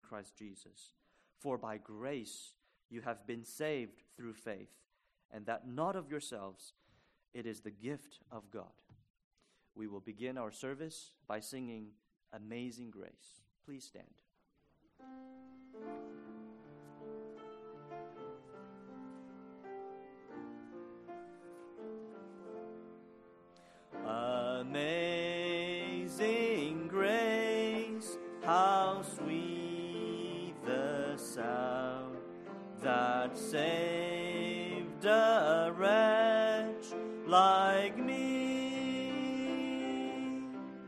Christ Jesus. For by grace you have been saved through faith, and that not of yourselves, it is the gift of God. We will begin our service by singing Amazing Grace. Please stand. Amazing grace, how sweet the sound that saved a wretch like me.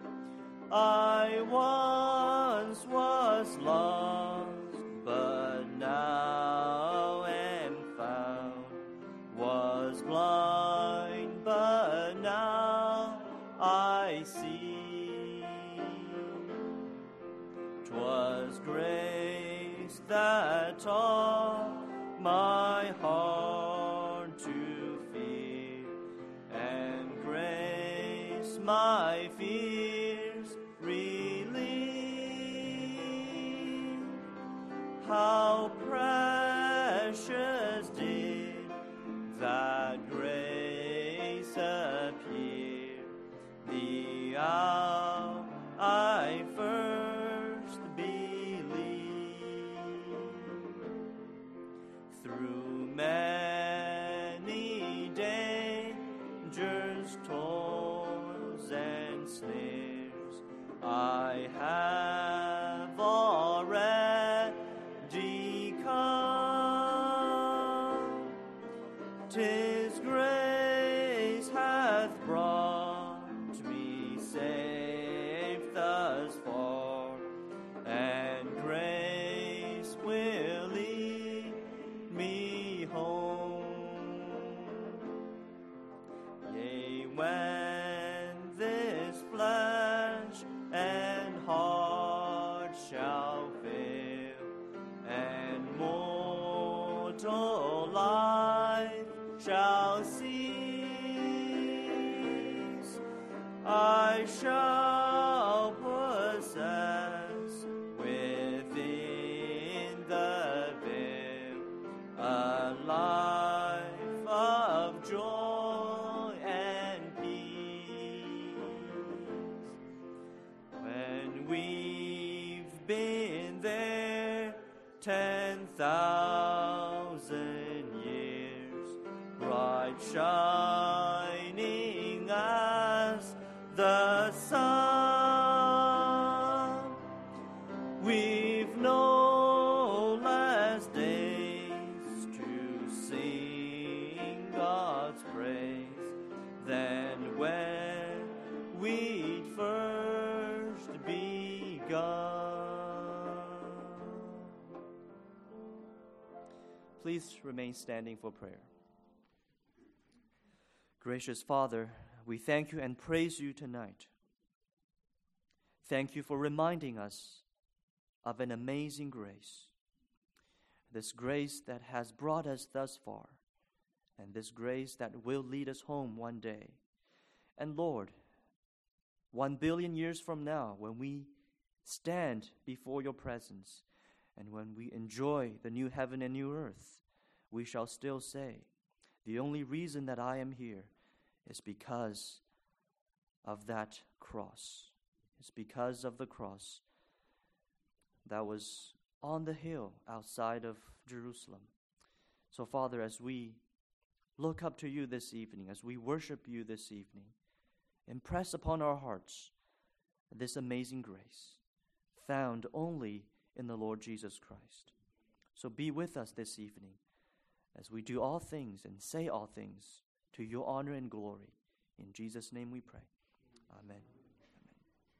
I once was lost, but now am found, was blind, but now I see. 'Twas grace that taught my heart to fear, and grace my fears relieved. How precious did that grace appear the hour I first believed. Through many dangers, toils, and snares, I have already come. 'Tis grace hath brought me safe thus far, and grace will lead me home. Yea, when this flesh and heart shall fail, and mortal life shall cease, I shall possess within the veil a life of joy and peace. When we've been there 10,000 years, bright shining as the sun, we've no less days to sing God's praise than when we'd first begun. Please remain standing for prayer. Gracious Father, we thank you and praise you tonight. Thank you for reminding us of an amazing grace, this grace that has brought us thus far, and this grace that will lead us home one day. And Lord, 1 billion years from now, when we stand before your presence, and when we enjoy the new heaven and new earth, we shall still say, the only reason that I am here is because of that cross. It's because of the cross that was on the hill outside of Jerusalem. So, Father, as we look up to you this evening, as we worship you this evening, impress upon our hearts this amazing grace found only in the Lord Jesus Christ. So be with us this evening as we do all things and say all things to your honor and glory. In Jesus' name we pray. Amen. Amen.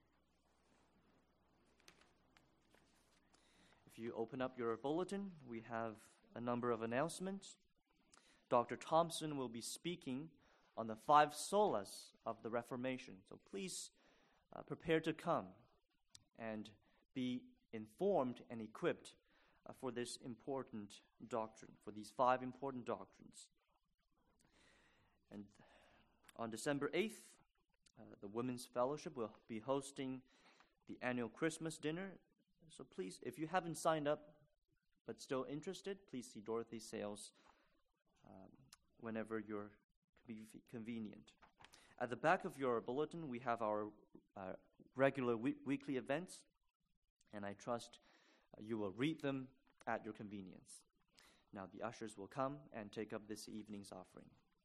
If you open up your bulletin, we have a number of announcements. Dr. Thompson will be speaking on the 5 solas of the Reformation. So please prepare to come and be informed and equipped for this important doctrine, for these 5 important doctrines. And on December 8th, the Women's Fellowship will be hosting the annual Christmas dinner. So please, if you haven't signed up but still interested, please see Dorothy Sales whenever you're convenient. At the back of your bulletin, we have our regular weekly events, and I trust you will read them at your convenience. Now the ushers will come and take up this evening's offering.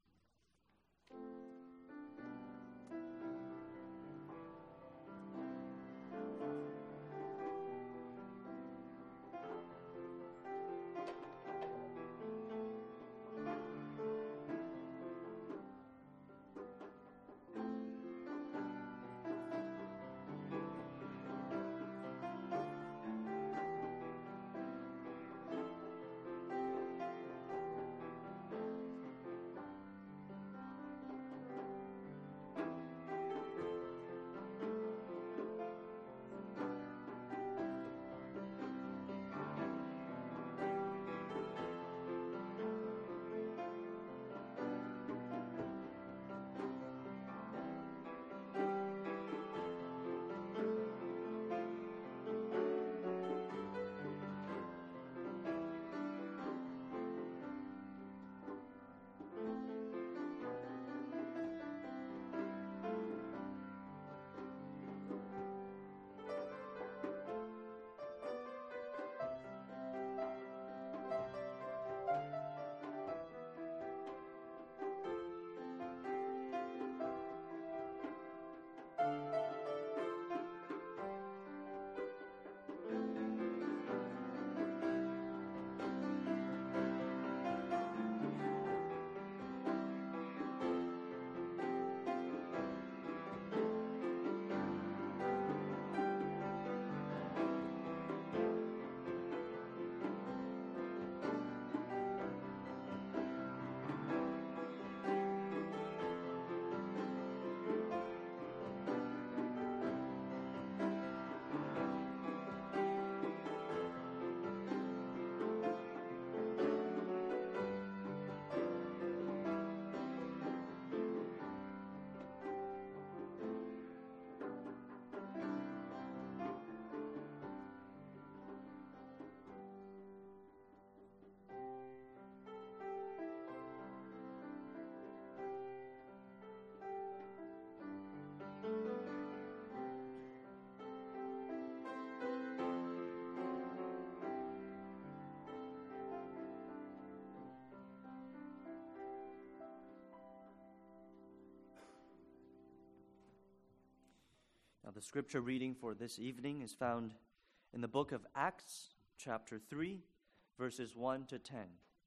Now, the scripture reading for this evening is found in the book of Acts, chapter 3, verses 1 to 10.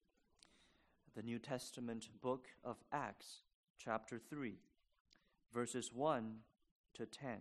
The New Testament book of Acts, chapter 3, verses 1 to 10.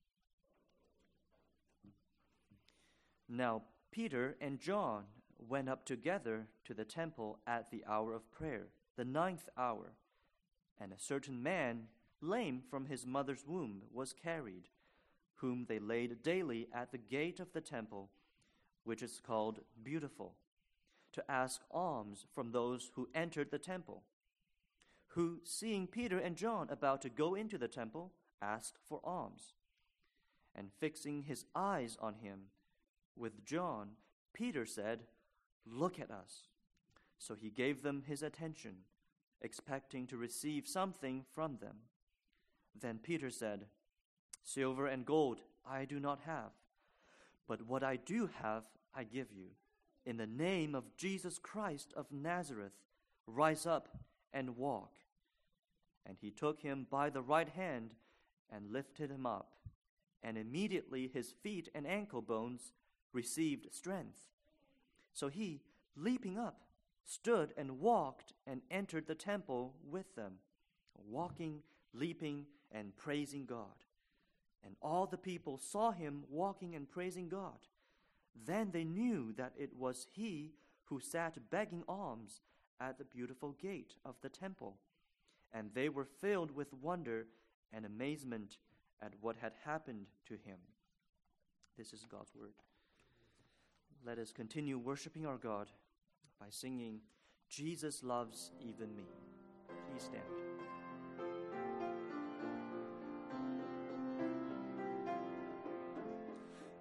Now, Peter and John went up together to the temple at the hour of prayer, the 9th hour, and a certain man, lame from his mother's womb, was carried, whom they laid daily at the gate of the temple, which is called Beautiful, to ask alms from those who entered the temple, who, seeing Peter and John about to go into the temple, asked for alms. And fixing his eyes on him with John, Peter said, "Look at us." So he gave them his attention, expecting to receive something from them. Then Peter said, "Silver and gold I do not have, but what I do have I give you. In the name of Jesus Christ of Nazareth, rise up and walk." And he took him by the right hand and lifted him up, and immediately his feet and ankle bones received strength. So he, leaping up, stood and walked and entered the temple with them, walking, leaping, and praising God. And all the people saw him walking and praising God. Then they knew that it was he who sat begging alms at the Beautiful gate of the temple. And they were filled with wonder and amazement at what had happened to him. This is God's word. Let us continue worshiping our God by singing, "Jesus Loves Even Me." Please stand.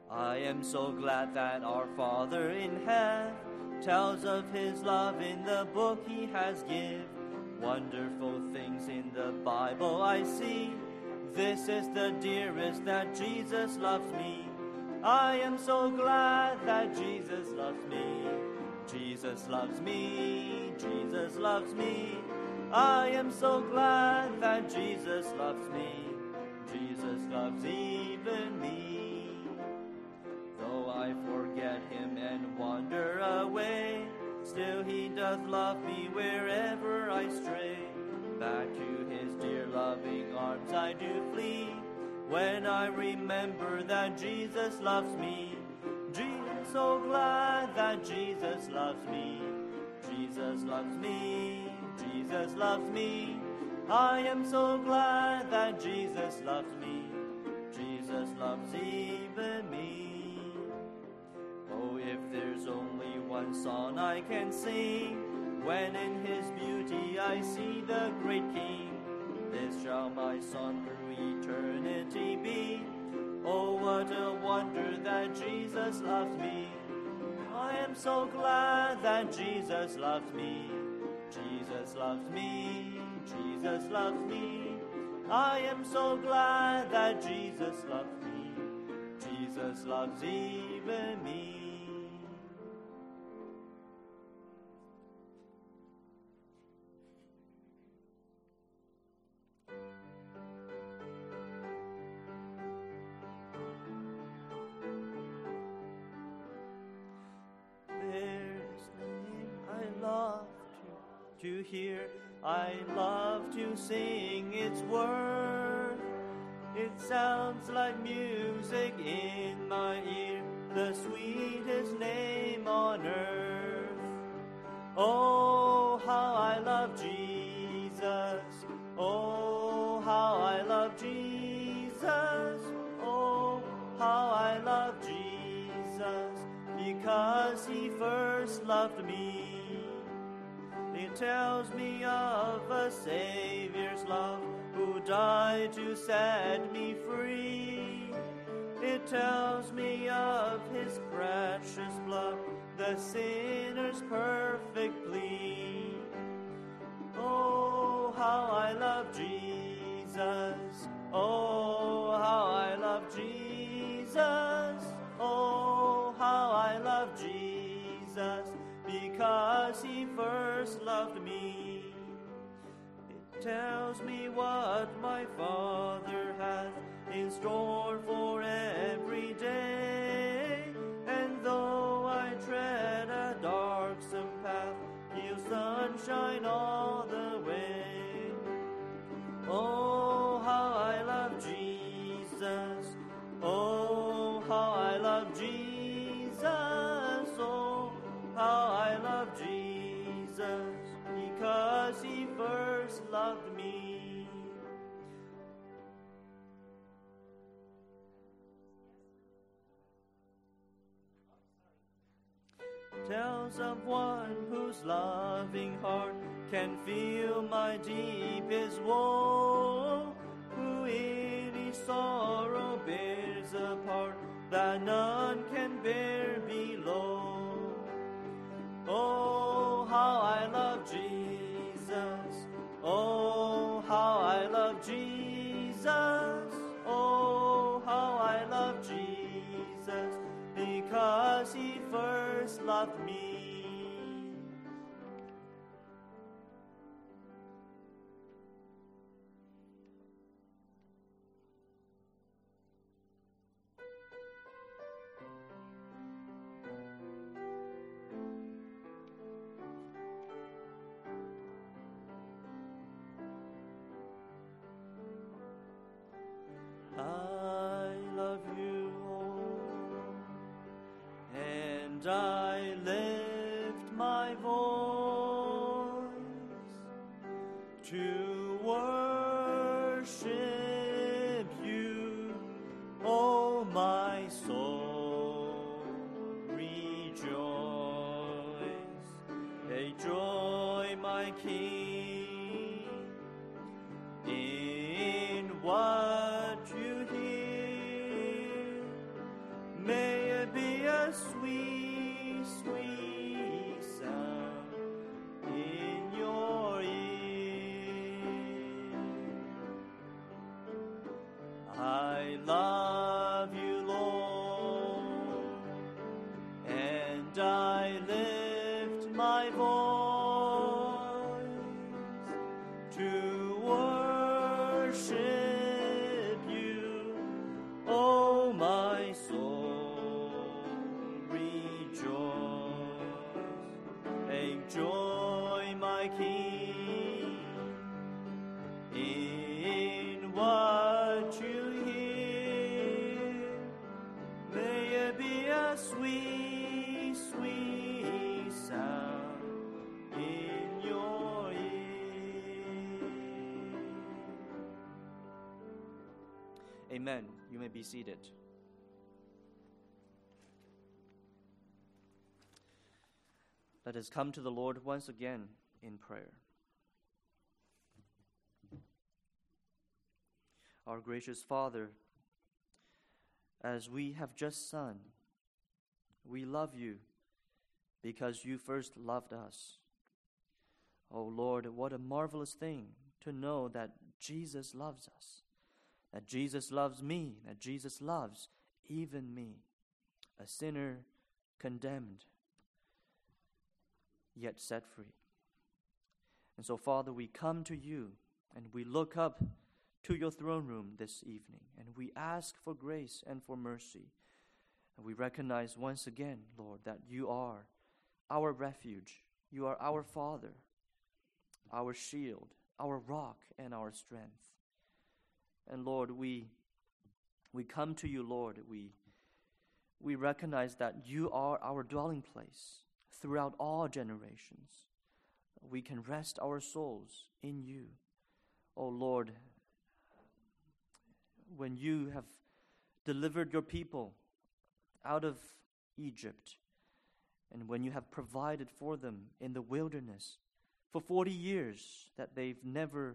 I am so glad that our Father in heaven tells of his love in the book he has given. Wonderful things in the Bible I see. This is the dearest that Jesus loves me. I am so glad that Jesus loves me. Jesus loves me. Jesus loves me. I am so glad that Jesus loves me. Jesus loves even me. Though I forget him and wander away, still he doth love me wherever I stray. Back to his dear loving arms I do flee, when I remember that Jesus loves me. Jesus, so glad that Jesus loves me. Jesus loves me. Jesus loves me. I am so glad that Jesus loves me. Jesus loves even me. Oh, if there's only one song I can sing, when in his beauty I see the great King, this shall my song through eternity be. Oh, what a wonder that Jesus loves me. I am so glad that Jesus loves me. Jesus loves me. Jesus loves me. I am so glad that Jesus loves me. Jesus loves even me. To hear, I love to sing its word. It sounds like music in my ear, the sweetest name on earth. Oh, how I love Jesus. Oh, how I love Jesus. Oh, how I love Jesus, because he first loved me. It tells me of a Savior's love, who died to set me free. It tells me of his precious blood, the sinner's perfect plea. Oh, how I love Jesus. Oh, how I love Jesus. Oh, how I love Jesus, because he first loved me. It tells me what my Father hath in store for every day, and though I tread a darksome path, he'll sunshine all the way. Oh, how I love Jesus. Oh, how I love Jesus. Oh, how I love Jesus, because he first loved me. Tells of one whose loving heart can feel my deepest woe, who in his sorrow bears a part that none can bear below. Oh, how I love Jesus. Oh, how I love Jesus. Oh, how I love Jesus, because he first loved me. I love you, Lord, and I lift my voice to worship you, oh my soul, rejoice. Take joy, my King, in what you hear. May I lift my voice to worship you, oh my soul, rejoice. Take joy, my King, in what you hear. May it be a sweet, sweet sound in your ear. Amen. You may be seated. Let us come to the Lord once again in prayer. Our gracious Father, as we have just sung, we love you because you first loved us. Oh Lord, what a marvelous thing to know that Jesus loves us, that Jesus loves me, that Jesus loves even me, a sinner condemned, yet set free. And so, Father, we come to you and we look up to your throne room this evening, and we ask for grace and for mercy. And we recognize once again, Lord, that you are our refuge. You are our Father, our shield, our rock, and our strength. And Lord, we come to you, Lord. We recognize that you are our dwelling place throughout all generations. We can rest our souls in you. Oh Lord, when you have delivered your people out of Egypt, and when you have provided for them in the wilderness for 40 years that they've never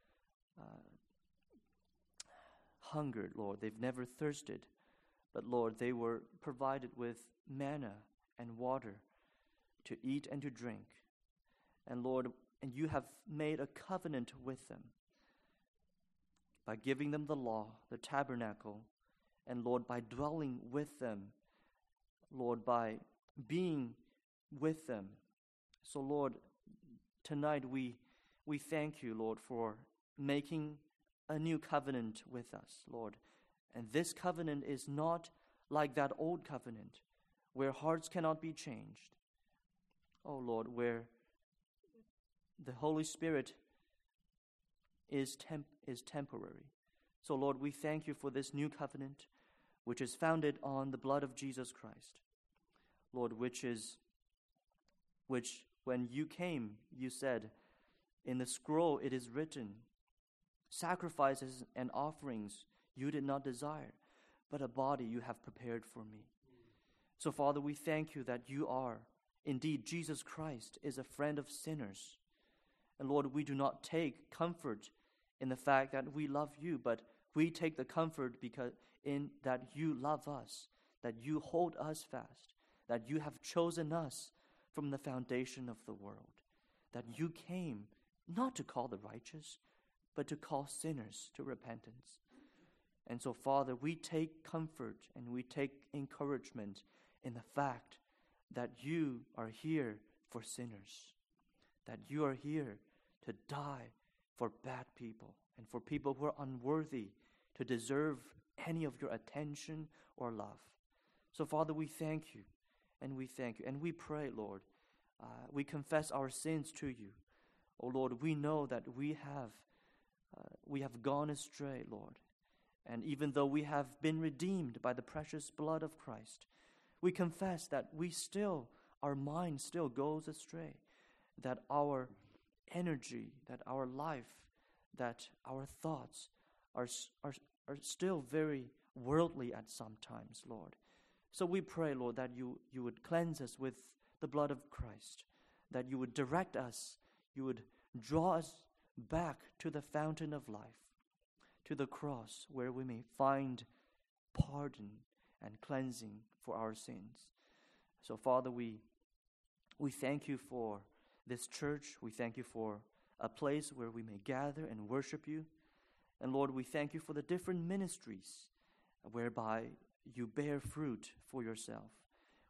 hungered, Lord, they've never thirsted, but Lord, they were provided with manna and water to eat and to drink. And Lord, and you have made a covenant with them by giving them the law, the tabernacle, and Lord, by dwelling with them, Lord, by being with them. So Lord, tonight we thank you, Lord, for making a new covenant with us, Lord. And this covenant is not like that old covenant where hearts cannot be changed. Oh Lord, where the Holy Spirit is temporary. So Lord, we thank you for this new covenant, which is founded on the blood of Jesus Christ. Lord, which when you came, you said, in the scroll it is written, sacrifices and offerings you did not desire, but a body you have prepared for me. So Father, we thank you that you are, indeed, Jesus Christ is a friend of sinners. And Lord, we do not take comfort in the fact that we love you, but we take the comfort because in that you love us, that you hold us fast, that you have chosen us from the foundation of the world, that you came not to call the righteous, but to call sinners to repentance. And so, Father, we take comfort and we take encouragement in the fact that you are here for sinners, that you are here to die for bad people and for people who are unworthy to deserve any of your attention or love. So, Father, we thank you, and we thank you, and we pray, Lord, we confess our sins to you. Oh, Lord, we know that we have gone astray, Lord, and even though we have been redeemed by the precious blood of Christ, we confess that our mind still goes astray, that our energy, that our life, that our thoughts are still very worldly at some times, Lord. So we pray, Lord, that you would cleanse us with the blood of Christ, that you would direct us, you would draw us back to the fountain of life, to the cross where we may find pardon and cleansing for our sins. So, Father, we thank you for this church. We thank you for a place where we may gather and worship you. And Lord, we thank you for the different ministries whereby you bear fruit for yourself.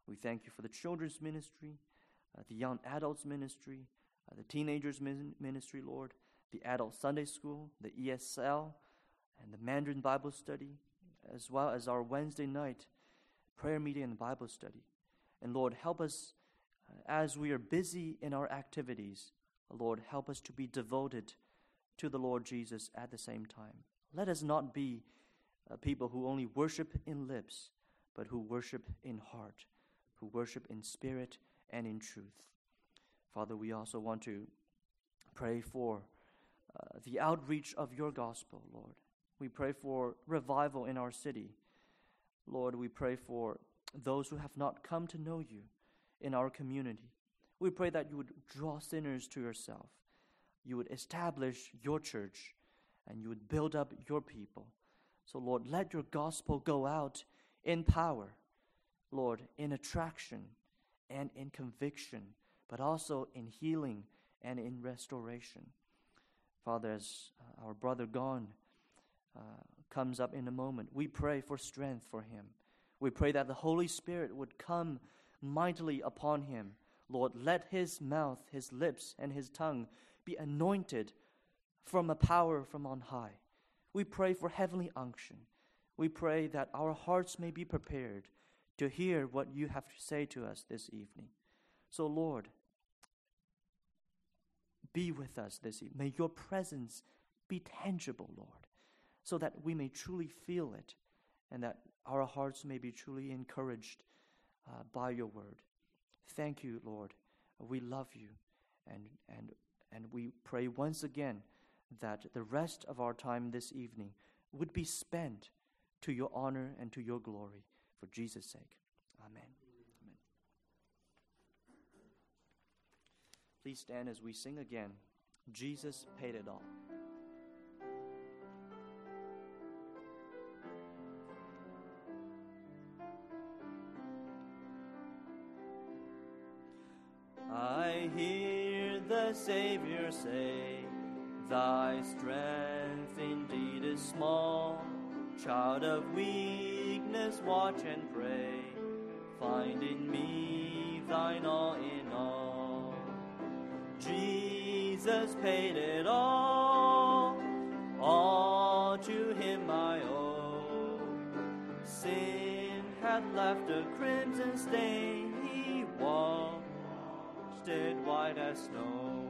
We thank you for the children's ministry, the young adults ministry, the teenagers ministry, Lord, the adult Sunday school, the ESL, and the Mandarin Bible study, as well as our Wednesday night prayer meeting and Bible study. And Lord, help us as we are busy in our activities. Lord, help us to be devoted to the Lord Jesus at the same time. Let us not be people who only worship in lips, but who worship in heart, who worship in spirit and in truth. Father, we also want to pray for the outreach of your gospel, Lord. We pray for revival in our city. Lord, we pray for those who have not come to know you in our community. We pray that you would draw sinners to yourself. You would establish your church, and you would build up your people. So, Lord, let your gospel go out in power, Lord, in attraction and in conviction, but also in healing and in restoration. Father, as our brother Gon comes up in a moment, we pray for strength for him. We pray that the Holy Spirit would come mightily upon him. Lord, let his mouth, his lips, and his tongue be anointed from a power from on high. We pray for heavenly unction. We pray that our hearts may be prepared to hear what you have to say to us this evening. So, Lord, be with us this evening. May your presence be tangible, Lord, so that we may truly feel it and that our hearts may be truly encouraged by your word. Thank you, Lord. We love you, and we pray once again that the rest of our time this evening would be spent to your honor and to your glory. For Jesus' sake. Amen. Amen. Please stand as we sing again, Jesus Paid It All. I hear the Savior say, thy strength indeed is small. Child of weakness, watch and pray. Find in me thine all in all. Jesus paid it all to him I owe. Sin had left a crimson stain, he washed it white as snow.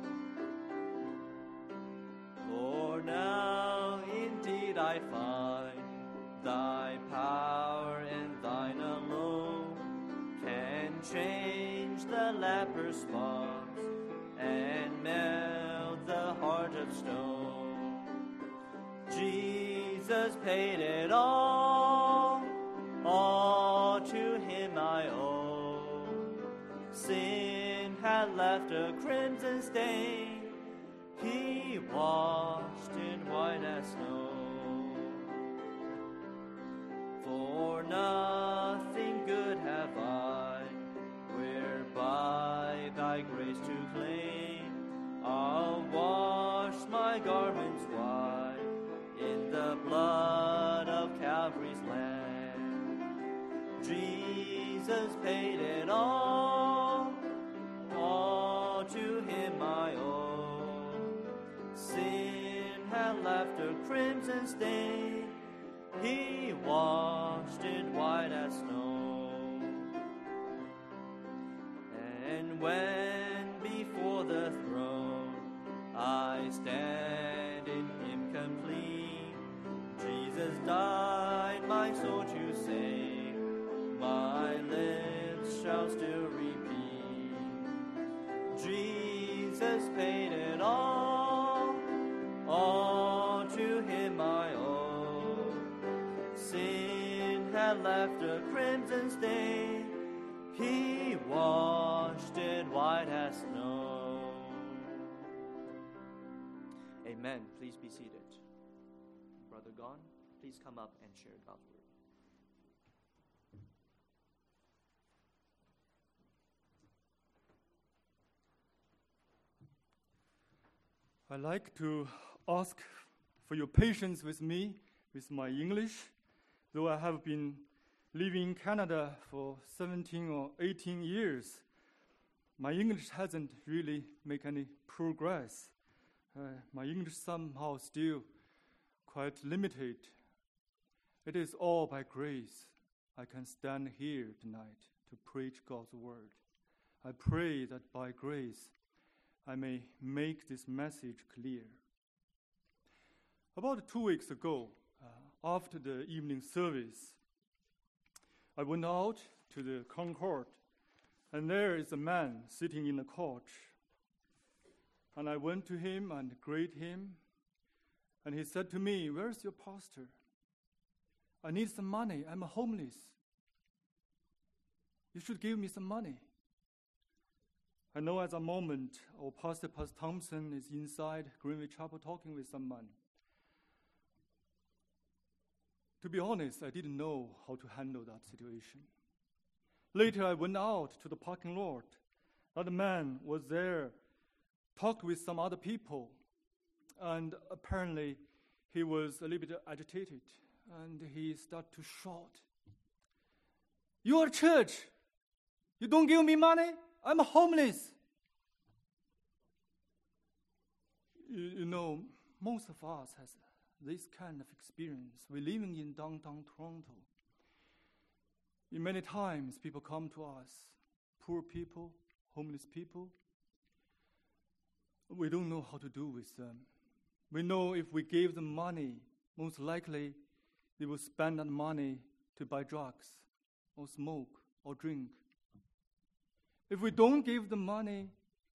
For now indeed I find thy power and thine alone can change the leper's spots and melt the heart of stone. Jesus paid it all to him I owe. Sin had left a crimson stain, he washed it white as snow. For nothing good have I, whereby thy grace to claim. I'll wash my garments white in the blood of Calvary's Lamb. Jesus paid it all to him I owe. Sin had left a crimson stain, he washed it white as snow. And when before the throne I stand in him complete, Jesus died my soul to save, my lips shall still repeat. Jesus paid it all to him I owe. Sin had left a crimson stain, he washed it white as snow. Amen. Please be seated. Brother Gon, please come up and share God's word. I'd like to ask for your patience with me, with my English, though I have been living in Canada for 17 or 18 years, my English hasn't really made any progress. My English somehow still quite limited. It is all by grace I can stand here tonight to preach God's word. I pray that by grace I may make this message clear. About 2 weeks ago, after the evening service, I went out to the concourse, and there is a man sitting in the couch. And I went to him and greeted him, and he said to me, "Where's your pastor? I need some money. I'm homeless. You should give me some money." I know at the moment our Pastor Thompson is inside Greenwich Chapel talking with someone. To be honest, I didn't know how to handle that situation. Later, I went out to the parking lot. That man was there, talked with some other people, and apparently he was a little bit agitated, and he started to shout, "You are church. You don't give me money? I'm homeless." You know, most of us has this kind of experience. We're living in downtown Toronto. Many times people come to us, poor people, homeless people. We don't know how to do with them. We know if we gave them money, most likely they will spend that money to buy drugs or smoke or drink. If we don't give them money,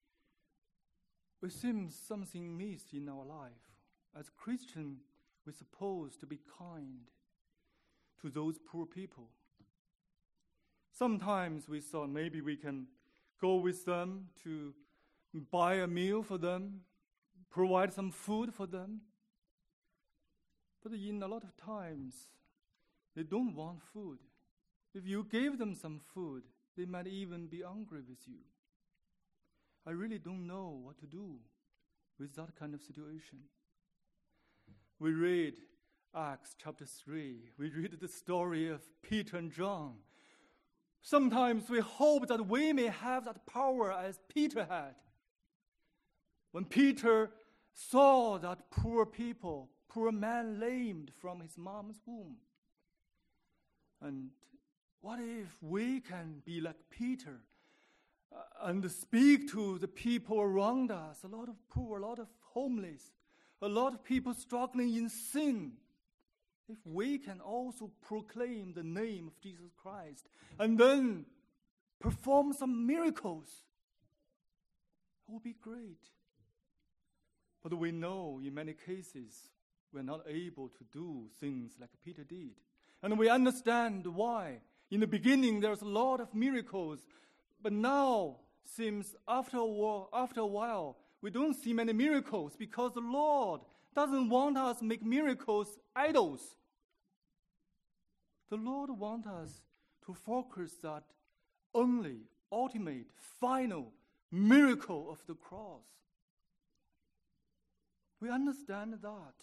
it seems something missed in our life. As Christians, we're supposed to be kind to those poor people. Sometimes we thought maybe we can go with them to buy a meal for them, provide some food for them. But in a lot of times, they don't want food. If you gave them some food, they might even be angry with you. I really don't know what to do with that kind of situation. We read Acts chapter 3. We read the story of Peter and John. Sometimes we hope that we may have that power as Peter had. When Peter saw that poor man lamed from his mom's womb. And what if we can be like Peter and speak to the people around us, a lot of poor, a lot of homeless, a lot of people struggling in sin. If we can also proclaim the name of Jesus Christ and then perform some miracles, it will be great. But we know in many cases we're not able to do things like Peter did. And we understand why. In the beginning there's a lot of miracles, but now seems after a while we don't see many miracles because the Lord doesn't want us to make miracles idols. The Lord wants us to focus that only ultimate, final miracle of the cross. We understand that.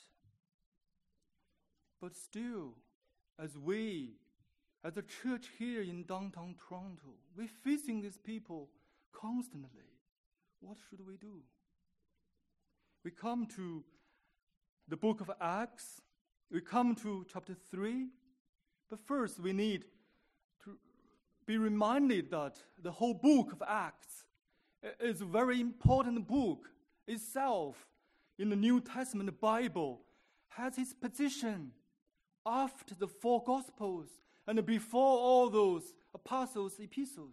But still, as a church here in downtown Toronto, we're facing these people constantly. What should we do? We come to the book of Acts. We come to chapter 3. But first, we need to be reminded that the whole book of Acts is a very important book itself in the New Testament Bible, has its position after the 4 Gospels and before all those apostles' epistles.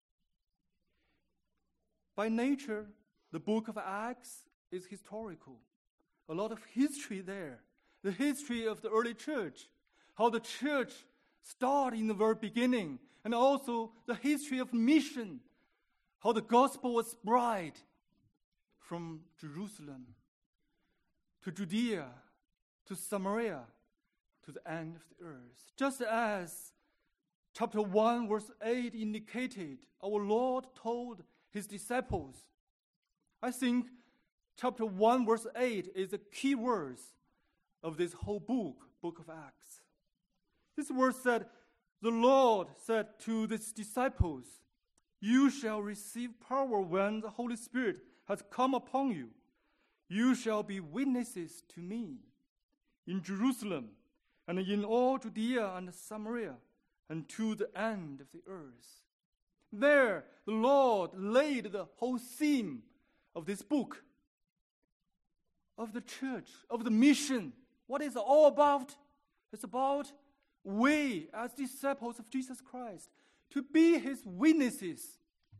By nature, the book of Acts is historical. A lot of history there. The history of the early church, how the church started in the very beginning, and also the history of mission, how the gospel was spread from Jerusalem to Judea to Samaria to the end of the earth. Just as chapter 1 verse 8 indicated, our Lord told his disciples. I think chapter 1 verse 8 is the key verse of this whole book of Acts. This verse said, the Lord said to his disciples, "You shall receive power when the Holy Spirit has come upon you. You shall be witnesses to me in Jerusalem and in all Judea and Samaria and to the end of the earth." There, the Lord laid the whole theme of this book, of the church, of the mission. What is it all about? It's about we, as disciples of Jesus Christ, to be his witnesses.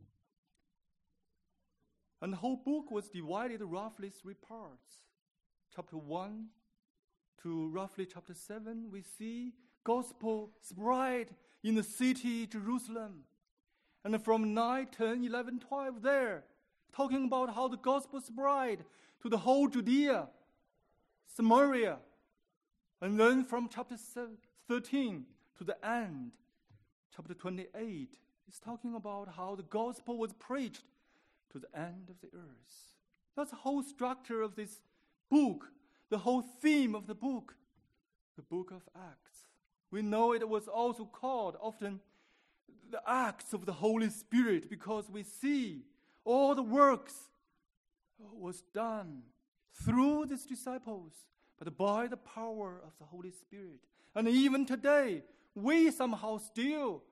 And the whole book was divided roughly 3 parts. Chapter 1 to roughly chapter 7, we see gospel spread in the city Jerusalem. And from 9, 10, 11, 12 there, talking about how the gospel spread to the whole Judea, Samaria. And then from chapter 13 to the end, chapter 28, is talking about how the gospel was preached to the end of the earth. That's the whole structure of this book, the whole theme of the book of Acts. We know it was also called often the Acts of the Holy Spirit because we see all the works was done through these disciples, but by the power of the Holy Spirit. And even today, we somehow still,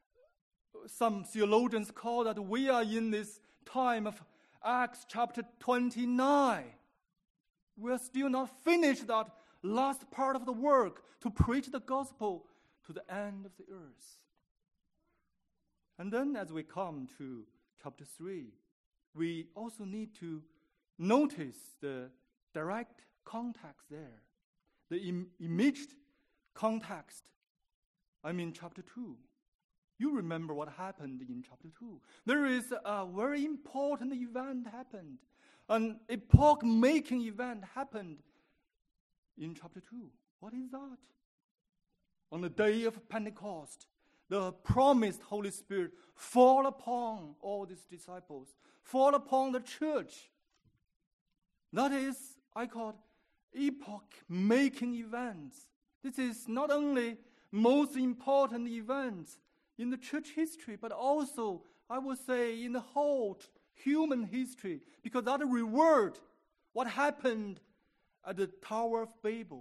some theologians call that we are in this time of Acts chapter 29. We are still not finished that last part of the work to preach the gospel to the end of the earth. And then as we come to chapter 3, we also need to notice the direct context there, the imaged context. Chapter 2. You remember what happened in chapter 2. There is a very important event happened. An epoch-making event happened in chapter 2. What is that? On the day of Pentecost, the promised Holy Spirit fall upon all these disciples, fall upon the church. That is, I call epoch-making events. This is not only most important events in the church history, but also, I would say, in the whole human history, because that reward what happened at the Tower of Babel.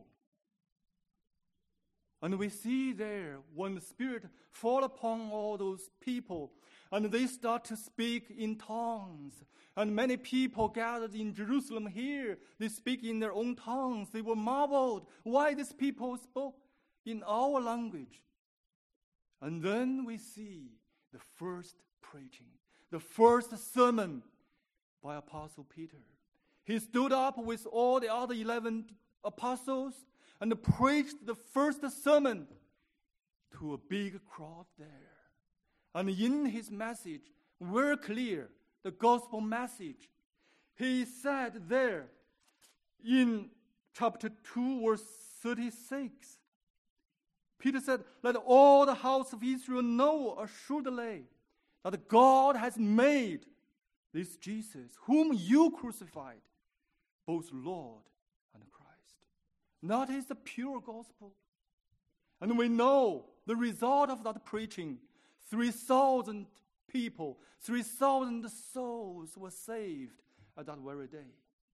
And we see there, when the Spirit fall upon all those people, and they start to speak in tongues, and many people gathered in Jerusalem here, they speak in their own tongues. They were marveled why these people spoke in our language. And then we see the first preaching, the first sermon by Apostle Peter. He stood up with all the other 11 apostles and preached the first sermon to a big crowd there. And in his message, very clear, the gospel message, he said there in chapter 2, verse 36, Peter said, "Let all the house of Israel know assuredly that God has made this Jesus, whom you crucified, both Lord and Christ." That is the pure gospel. And we know the result of that preaching. 3,000 people, 3,000 souls were saved at that very day.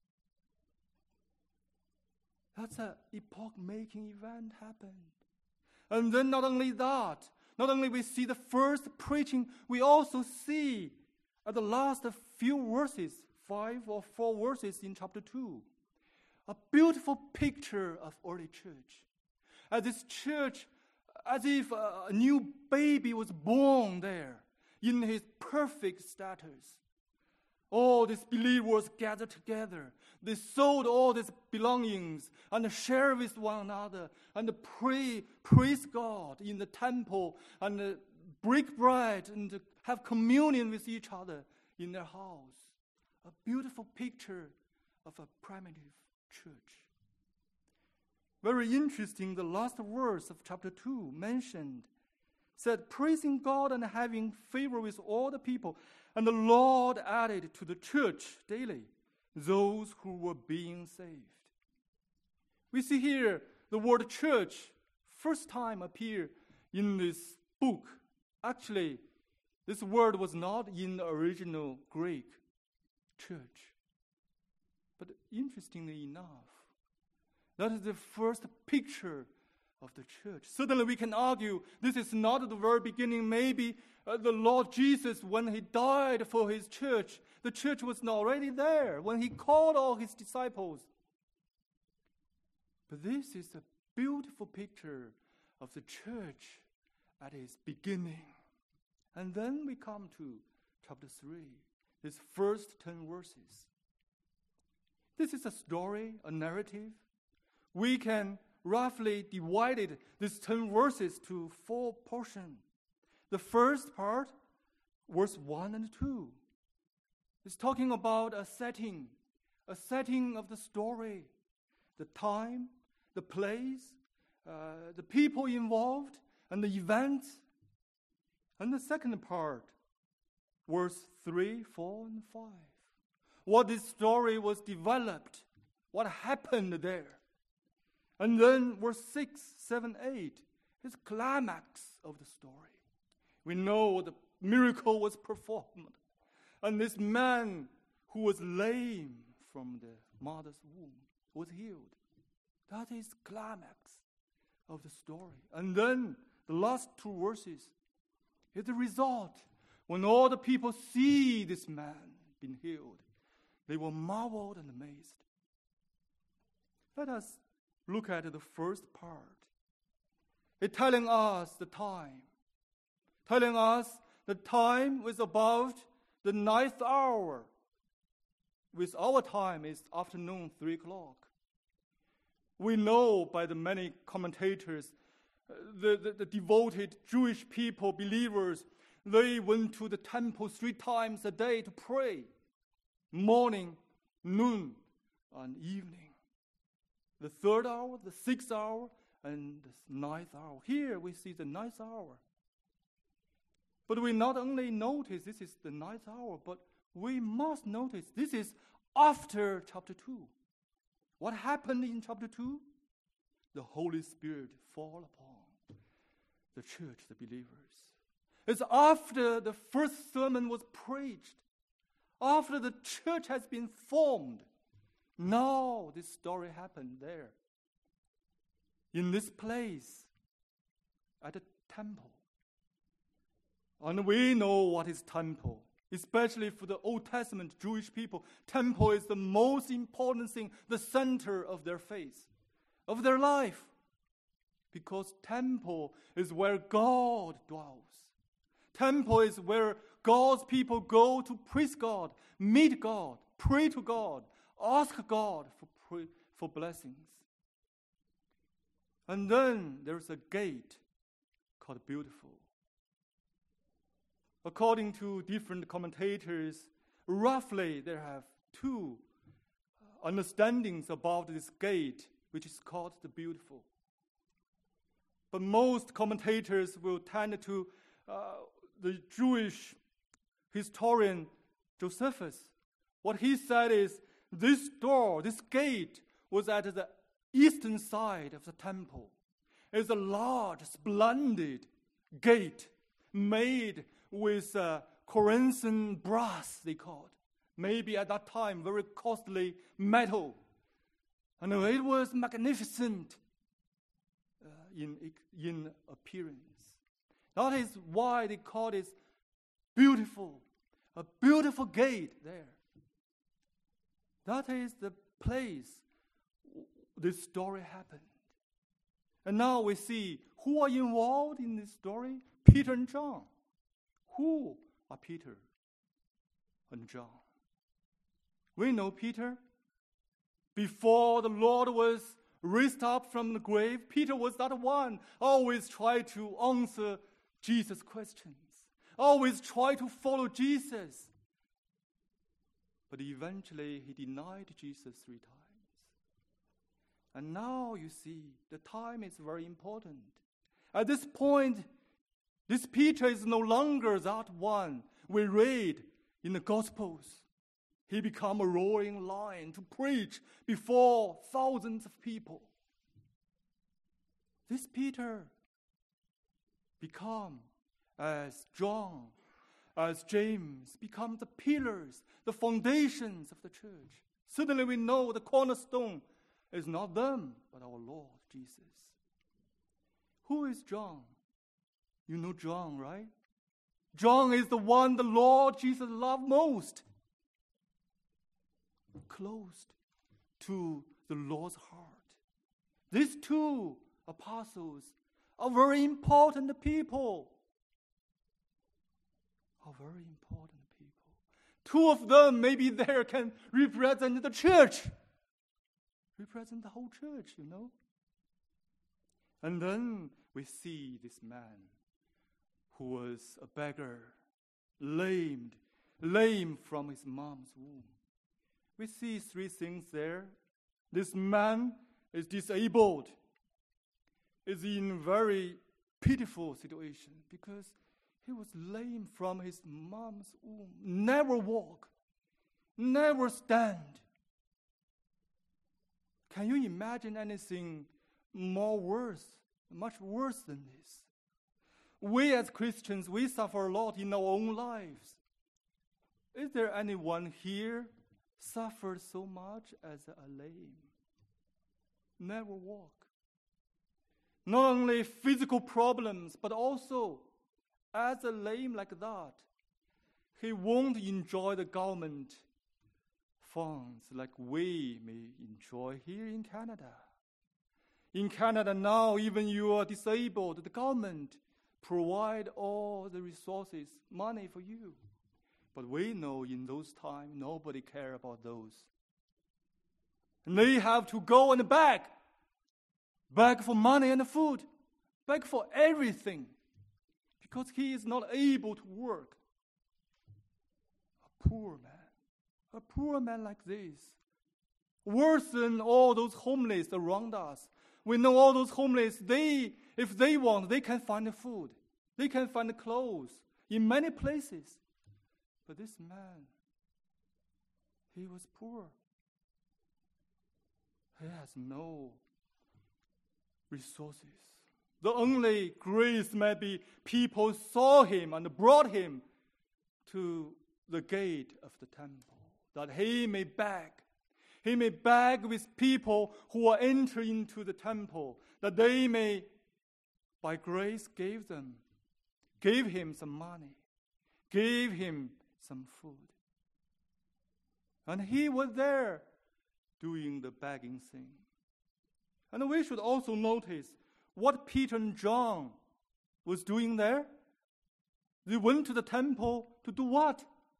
That's an epoch-making event happened. And then not only that, not only we see the first preaching, we also see at the last few verses, 5 or 4 verses in chapter 2, a beautiful picture of early church. As this church, as if a new baby was born there in his perfect status. All these believers gathered together. They sold all these belongings and share with one another and praise God in the temple and break bread and have communion with each other in their house. A beautiful picture of a primitive church. Very interesting, the last verse of chapter 2 mentioned, said, praising God and having favor with all the people. And the Lord added to the church daily those who were being saved. We see here the word church first time appear in this book. Actually, this word was not in the original Greek church. But interestingly enough, that is the first picture of the church. Certainly we can argue this is not the very beginning. Maybe the Lord Jesus, when he died for his church, the church was already there when he called all his disciples. But this is a beautiful picture of the church at its beginning. And then we come to chapter 3, these first 10 verses. This is a story, a narrative. We can roughly divide these 10 verses to 4 portions. The first part, verse 1 and 2, is talking about a setting of the story, the time, the place, the people involved, and the events. And the second part, verse 3, 4, and 5, what this story was developed, what happened there. And then verse 6, 7, 8 is climax of the story. We know the miracle was performed. And this man who was lame from the mother's womb was healed. That is climax of the story. And then the last 2 verses is the result. When all the people see this man being healed, they were marveled and amazed. Let us look at the first part. It's telling us the time. Telling us the time was about the 9th hour. With our time, it's afternoon, 3 o'clock. We know by the many commentators, the devoted Jewish people, believers, they went to the temple 3 times a day to pray. Morning, noon, and evening. The 3rd hour, the 6th hour, and the 9th hour. Here we see the 9th hour. But we not only notice this is the 9th hour, but we must notice this is after chapter 2. What happened in chapter 2? The Holy Spirit fall upon the church, the believers. It's after the first sermon was preached, after the church has been formed. Now this story happened there, in this place, at the temple. And we know what is temple, especially for the Old Testament Jewish people. Temple is the most important thing, the center of their faith, of their life. Because temple is where God dwells. Temple is where God's people go to praise God, meet God, pray to God, ask God for blessings. And then there's a gate called Beautiful. According to different commentators, roughly there have 2 understandings about this gate, which is called the Beautiful. But most commentators will tend to the Jewish historian Josephus. What he said is this door, this gate, was at the eastern side of the temple. It's a large, splendid gate made with Corinthian brass, they called. Maybe at that time, very costly metal. And it was magnificent in appearance. That is why they called it beautiful. A beautiful gate there. That is the place this story happened. And now we see who are involved in this story. Peter and John. Who are Peter and John? We know Peter. Before the Lord was raised up from the grave, Peter was that one, always try to answer Jesus' questions, always try to follow Jesus. But eventually he denied Jesus 3 times. And now you see, the time is very important. At this point, this Peter is no longer that one we read in the Gospels. He became a roaring lion to preach before thousands of people. This Peter became as John, as James become the pillars, the foundations of the church. Certainly we know the cornerstone is not them, but our Lord Jesus. Who is John? You know John, right? John is the one the Lord Jesus loved most. Close to the Lord's heart. These two apostles are very important people. Two of them maybe there can represent the church. Represent the whole church, you know. And then we see this man who was a beggar, lame from his mom's womb. We see three things there. This man is disabled, is in a very pitiful situation because he was lame from his mom's womb. Never walk, never stand. Can you imagine anything much worse than this? We as Christians, we suffer a lot in our own lives. Is there anyone here suffered so much as a lame? Never walk. Not only physical problems, but also as a lame like that, he won't enjoy the government funds like we may enjoy here in Canada. In Canada now, even you are disabled, the government provide all the resources, money for you. But we know in those times, nobody care about those. And they have to go and beg for money and food, beg for everything, because he is not able to work. A poor man like this, worse than all those homeless around us. We know all those homeless, if they want, they can find food. They can find clothes in many places. But this man, he was poor. He has no resources. The only grace may be people saw him and brought him to the gate of the temple, that he may beg. He may beg with people who are entering into the temple, that they may, by grace, give him some money, give him some food. And he was there doing the begging thing. And we should also notice what Peter and John was doing there. They went to the temple to do what?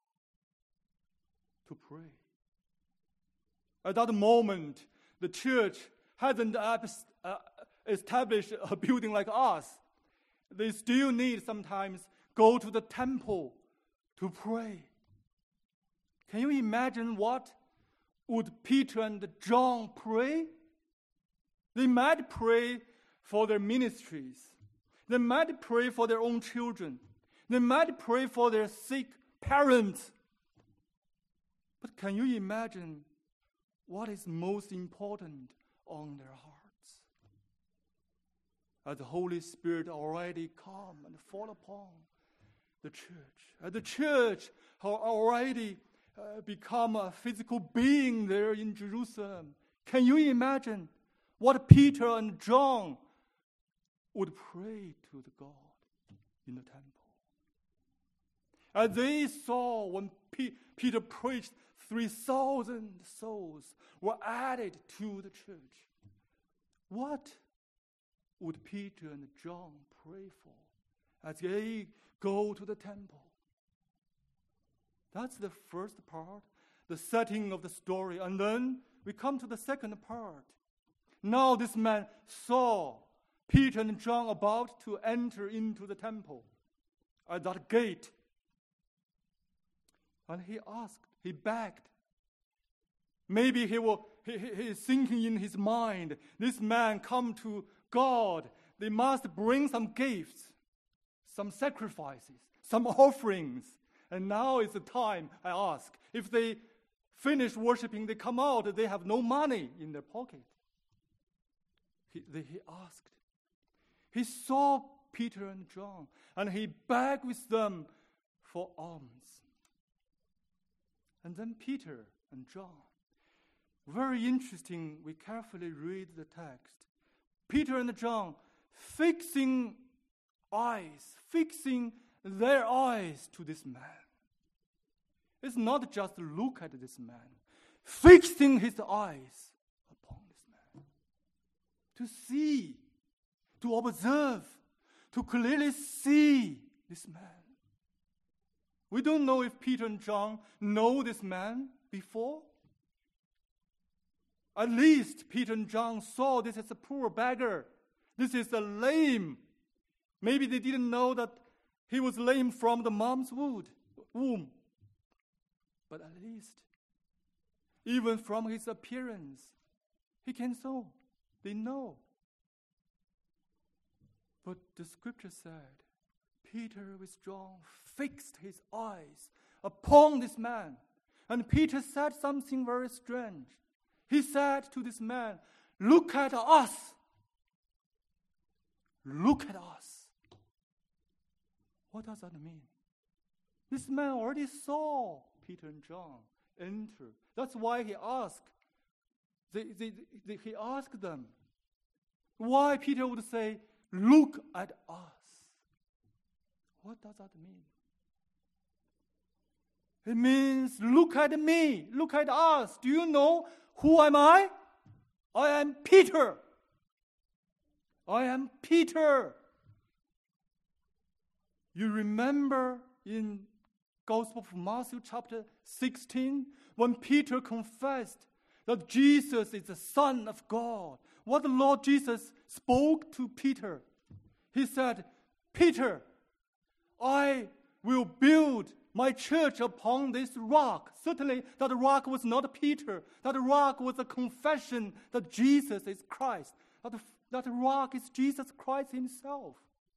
To pray. At that moment, the church hasn't established a building like us. They still need sometimes go to the temple to pray. Can you imagine what would Peter and John pray? They might pray for their ministries. They might pray for their own children. They might pray for their sick parents. But can you imagine what is most important on their hearts? As the Holy Spirit already come and fall upon the church. As the church have already become a physical being there in Jerusalem. Can you imagine what Peter and John would pray to the God in the temple? As they saw when Peter preached, 3,000 souls were added to the church. What would Peter and John pray for as they go to the temple? That's the first part, the setting of the story. And then we come to the second part. Now this man saw Peter and John about to enter into the temple at that gate. And he asked, he begged. Maybe he is thinking in his mind, this man come to God, they must bring some gifts, some sacrifices, some offerings. And now is the time, I ask. If they finish worshiping, they come out, they have no money in their pocket. He asked. He saw Peter and John, and he begged with them for alms. And then Peter and John, very interesting, we carefully read the text. Peter and John fixing their eyes to this man. It's not just look at this man, fixing his eyes upon this man. To see, to observe, to clearly see this man. We don't know if Peter and John know this man before. At least Peter and John saw this as a poor beggar. This is a lame. Maybe they didn't know that he was lame from the mom's womb. But at least, even from his appearance, he can saw. They know. But the scripture said, Peter with John fixed his eyes upon this man. And Peter said something very strange. He said to this man, look at us. Look at us. What does that mean? This man already saw Peter and John enter. That's why he asked. He asked them why Peter would say, look at us. What does that mean? It means, look at me, look at us. Do you know who am I? I am Peter. I am Peter. You remember in Gospel of Matthew chapter 16, when Peter confessed that Jesus is the Son of God. What the Lord Jesus spoke to Peter. He said, Peter, I will build my church upon this rock. Certainly, that rock was not Peter. That rock was a confession that Jesus is Christ. That rock is Jesus Christ himself.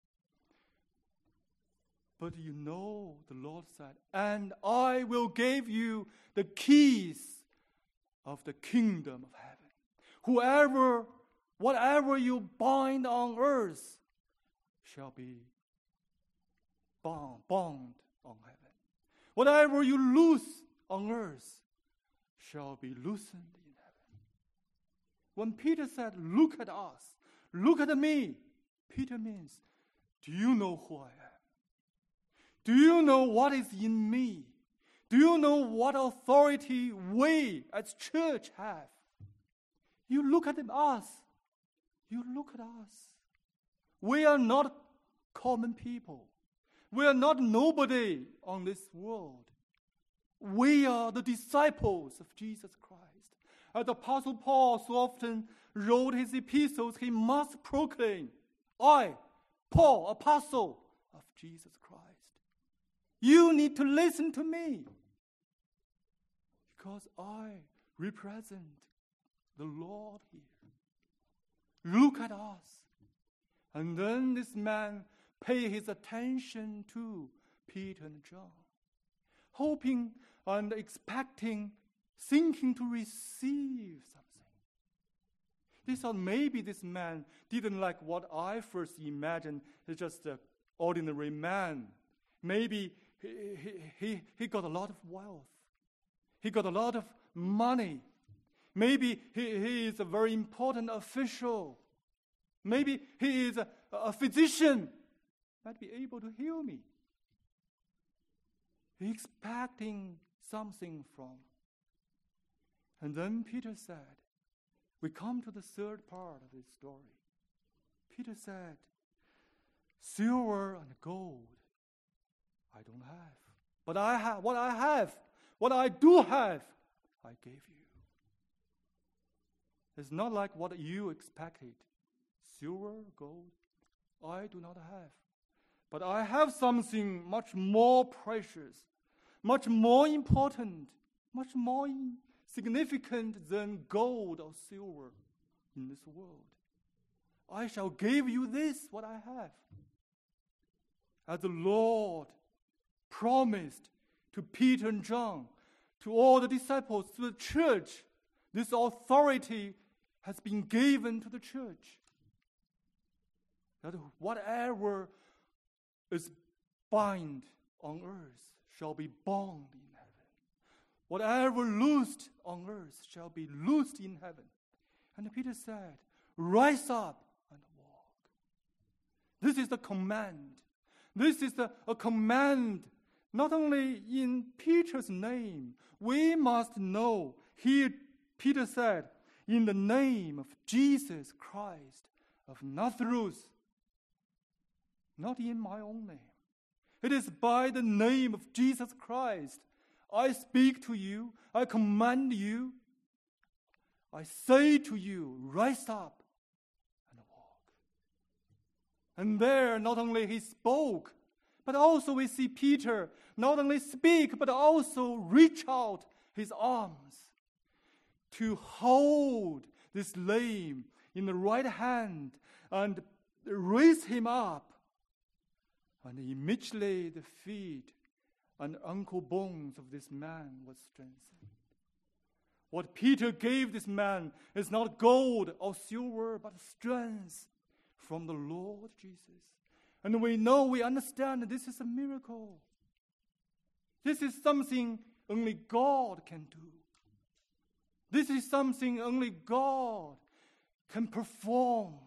But you know, the Lord said, and I will give you the keys of the kingdom of heaven. Whatever you bind on earth shall be bound on heaven. Whatever you loose on earth shall be loosened in heaven. When Peter said, look at us, look at me, Peter means, do you know who I am? Do you know what is in me? Do you know what authority we as church have? You look at us. You look at us. We are not common people. We are not nobody on this world. We are the disciples of Jesus Christ. As the Apostle Paul so often wrote his epistles, he must proclaim, I, Paul, apostle of Jesus Christ. You need to listen to me because I represent the Lord here. Look at us. And then this man paid his attention to Peter and John, hoping and expecting, thinking to receive something. They thought maybe this man didn't like what I first imagined. He's just an ordinary man. Maybe he got a lot of wealth. He got a lot of money. Maybe he is a very important official. Maybe he is a physician. Might be able to heal me. He expecting something from. And then Peter said, we come to the third part of this story. Peter said, silver and gold I don't have. But I have what I do have, I gave you. It's not like what you expected. Silver, gold, I do not have. But I have something much more precious, much more important, much more significant than gold or silver in this world. I shall give you this, what I have. As the Lord promised to Peter and John, to all the disciples, to the church, this authority has been given to the church. that whatever is bind on earth shall be bound in heaven. Whatever loosed on earth shall be loosed in heaven. And Peter said, rise up and walk. This is the command. This is a command not only in Peter's name. We must know, here Peter said, in the name of Jesus Christ of Nazareth. Not in my own name. It is by the name of Jesus Christ. I speak to you. I command you. I say to you, rise up and walk. And there, not only he spoke, but also we see Peter not only speak, but also reach out his arms to hold this lame in the right hand and raise him up. And immediately the feet and ankle bones of this man was strengthened. What Peter gave this man is not gold or silver, but strength from the Lord Jesus. And we know, we understand that this is a miracle. This is something only God can do. This is something only God can perform.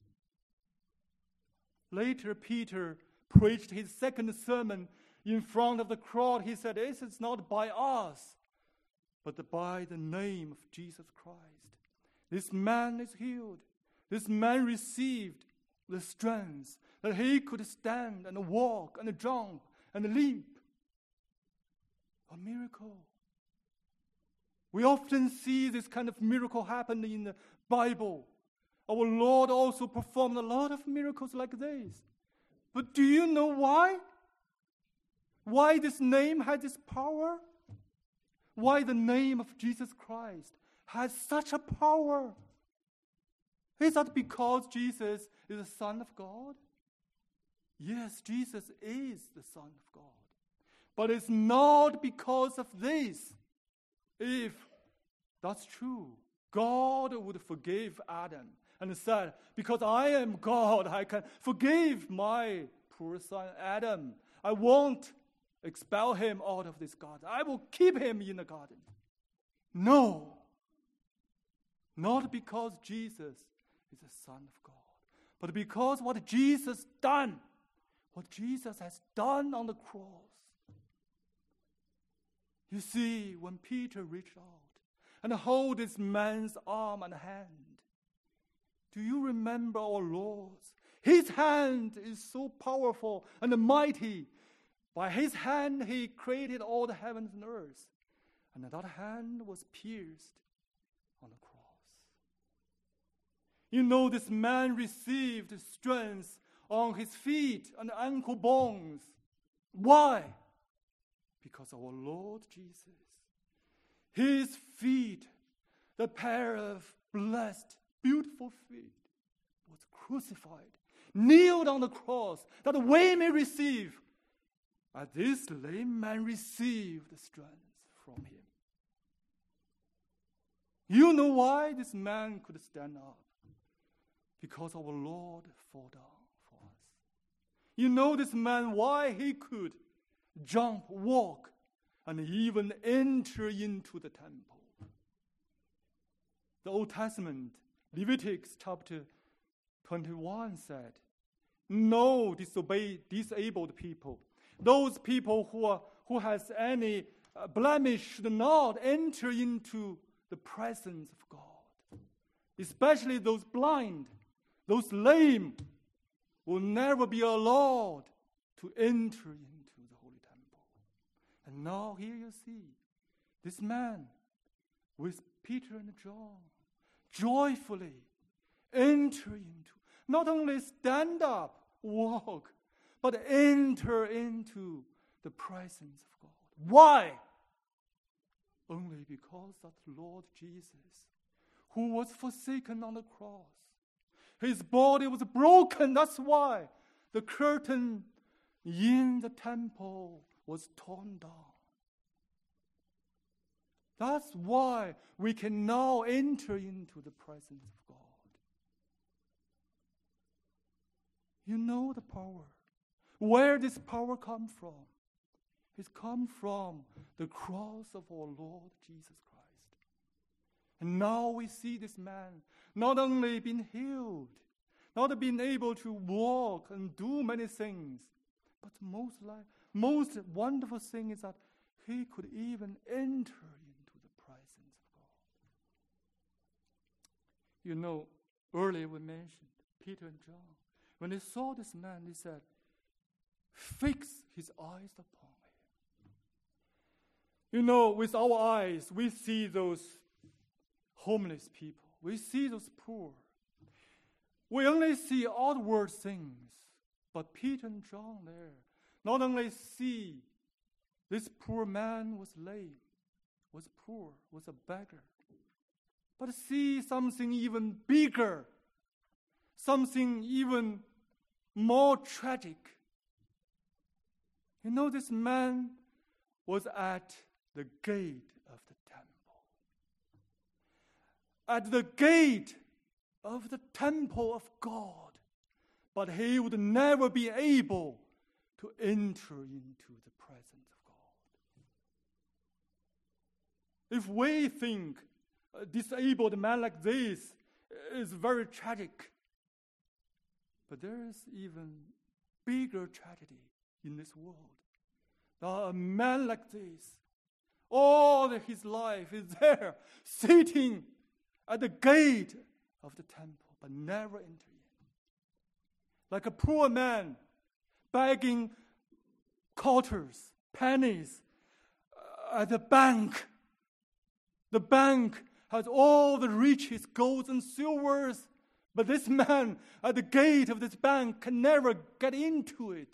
Later, Peter preached his second sermon in front of the crowd. He said, this is not by us, but by the name of Jesus Christ. This man is healed. This man received the strength that he could stand and walk and jump and leap. A miracle. We often see this kind of miracle happen in the Bible. Our Lord also performed a lot of miracles like this. But do you know why? Why this name has this power? Why the name of Jesus Christ has such a power? Is that because Jesus is the Son of God? Yes, Jesus is the Son of God. But it's not because of this. If that's true, God would forgive Adam and said, because I am God, I can forgive my poor son Adam. I won't expel him out of this garden. I will keep him in the garden. No. Not because Jesus is the Son of God, but because what Jesus done, what Jesus has done on the cross. You see, when Peter reached out and held this man's arm and hand, do you remember our Lord? His hand is so powerful and mighty. By his hand he created all the heavens and earth. And that hand was pierced on the cross. You know, this man received strength on his feet and ankle bones. Why? Because our Lord Jesus, his feet, the pair of blessed, beautiful feet, was crucified, kneeled on the cross, that we may receive. And this lame man received strength from him. You know why this man could stand up? Because our Lord fell down for us. You know this man why he could jump, walk, and even enter into the temple. The Old Testament, Leviticus chapter 21 said, no disabled people. Those people who has any blemish should not enter into the presence of God. Especially those blind, those lame, will never be allowed to enter into the Holy Temple. And now here you see this man with Peter and John joyfully enter into, not only stand up, walk, but enter into the presence of God. Why? Only because that Lord Jesus, who was forsaken on the cross, his body was broken. That's why the curtain in the temple was torn down. That's why we can now enter into the presence of God. You know the power. Where this power come from? It's come from the cross of our Lord Jesus Christ. And now we see this man not only being healed, not being able to walk and do many things, but most wonderful thing is that he could even enter into the presence of God. You know, earlier we mentioned Peter and John. When they saw this man, they said, fix his eyes upon him. You know, with our eyes, we see those homeless people. We see those poor. We only see outward things. But Peter and John there not only see this poor man was lame, was poor, was a beggar, but see something even bigger, something even more tragic. You know, this man was at the gate of the temple. At the gate of the temple of God. But he would never be able to enter into the presence of God. If we think a disabled man like this is very tragic, but there is even bigger tragedy in this world. That a man like this, all his life is there, sitting at the gate of the temple, but never entering. Like a poor man begging quarters, pennies at the bank. The bank has all the riches, golds and silvers, but this man at the gate of this bank can never get into it.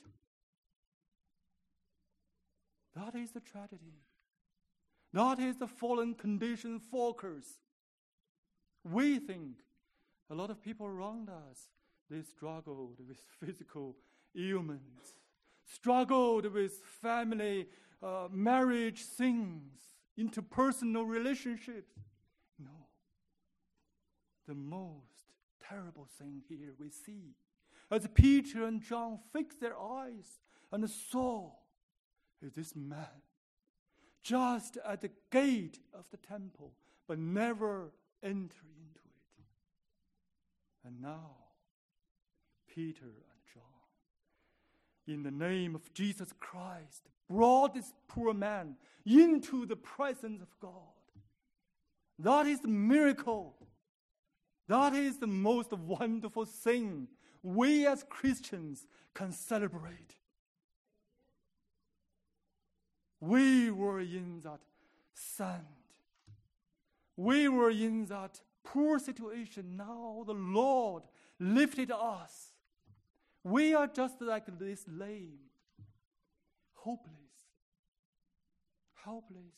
That is the tragedy. That is the fallen condition focus. We think a lot of people around us, they struggled with physical ailments, struggled with family, marriage things, interpersonal relationships. No. The most terrible thing here we see, as Peter and John fixed their eyes and saw, is this man just at the gate of the temple, but never enter into it. And now, Peter and John, in the name of Jesus Christ, brought this poor man into the presence of God. That is the miracle. That is the most wonderful thing we as Christians can celebrate. We were in that sand. We were in that poor situation. Now the Lord lifted us. We are just like this lame, hopeless, helpless,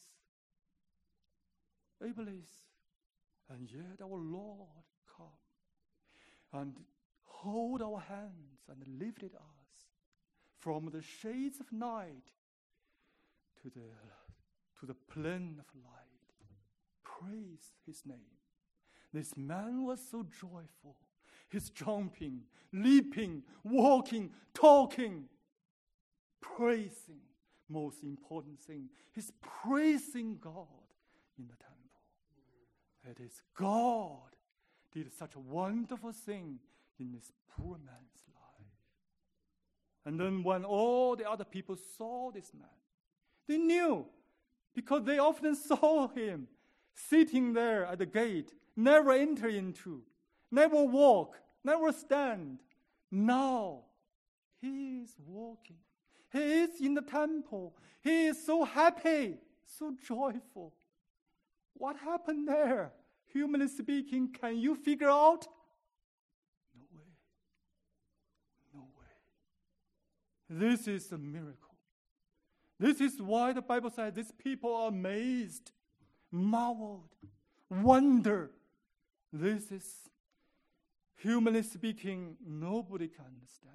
ableist. And yet our Lord come and hold our hands and lifted us from the shades of night to the plain of light. Praise his name. This man was so joyful. He's jumping, leaping, walking, talking, praising. Most important thing, he's praising God in the temple. It is God did such a wonderful thing in this poor man's life. And then when all the other people saw this man, they knew, because they often saw him sitting there at the gate, never enter into, never walk, never stand. Now, he is walking. He is in the temple. He is so happy, so joyful. What happened there? Humanly speaking, can you figure out? No way. No way. This is a miracle. This is why the Bible says these people are amazed, marveled, wonder. This is, humanly speaking, nobody can understand.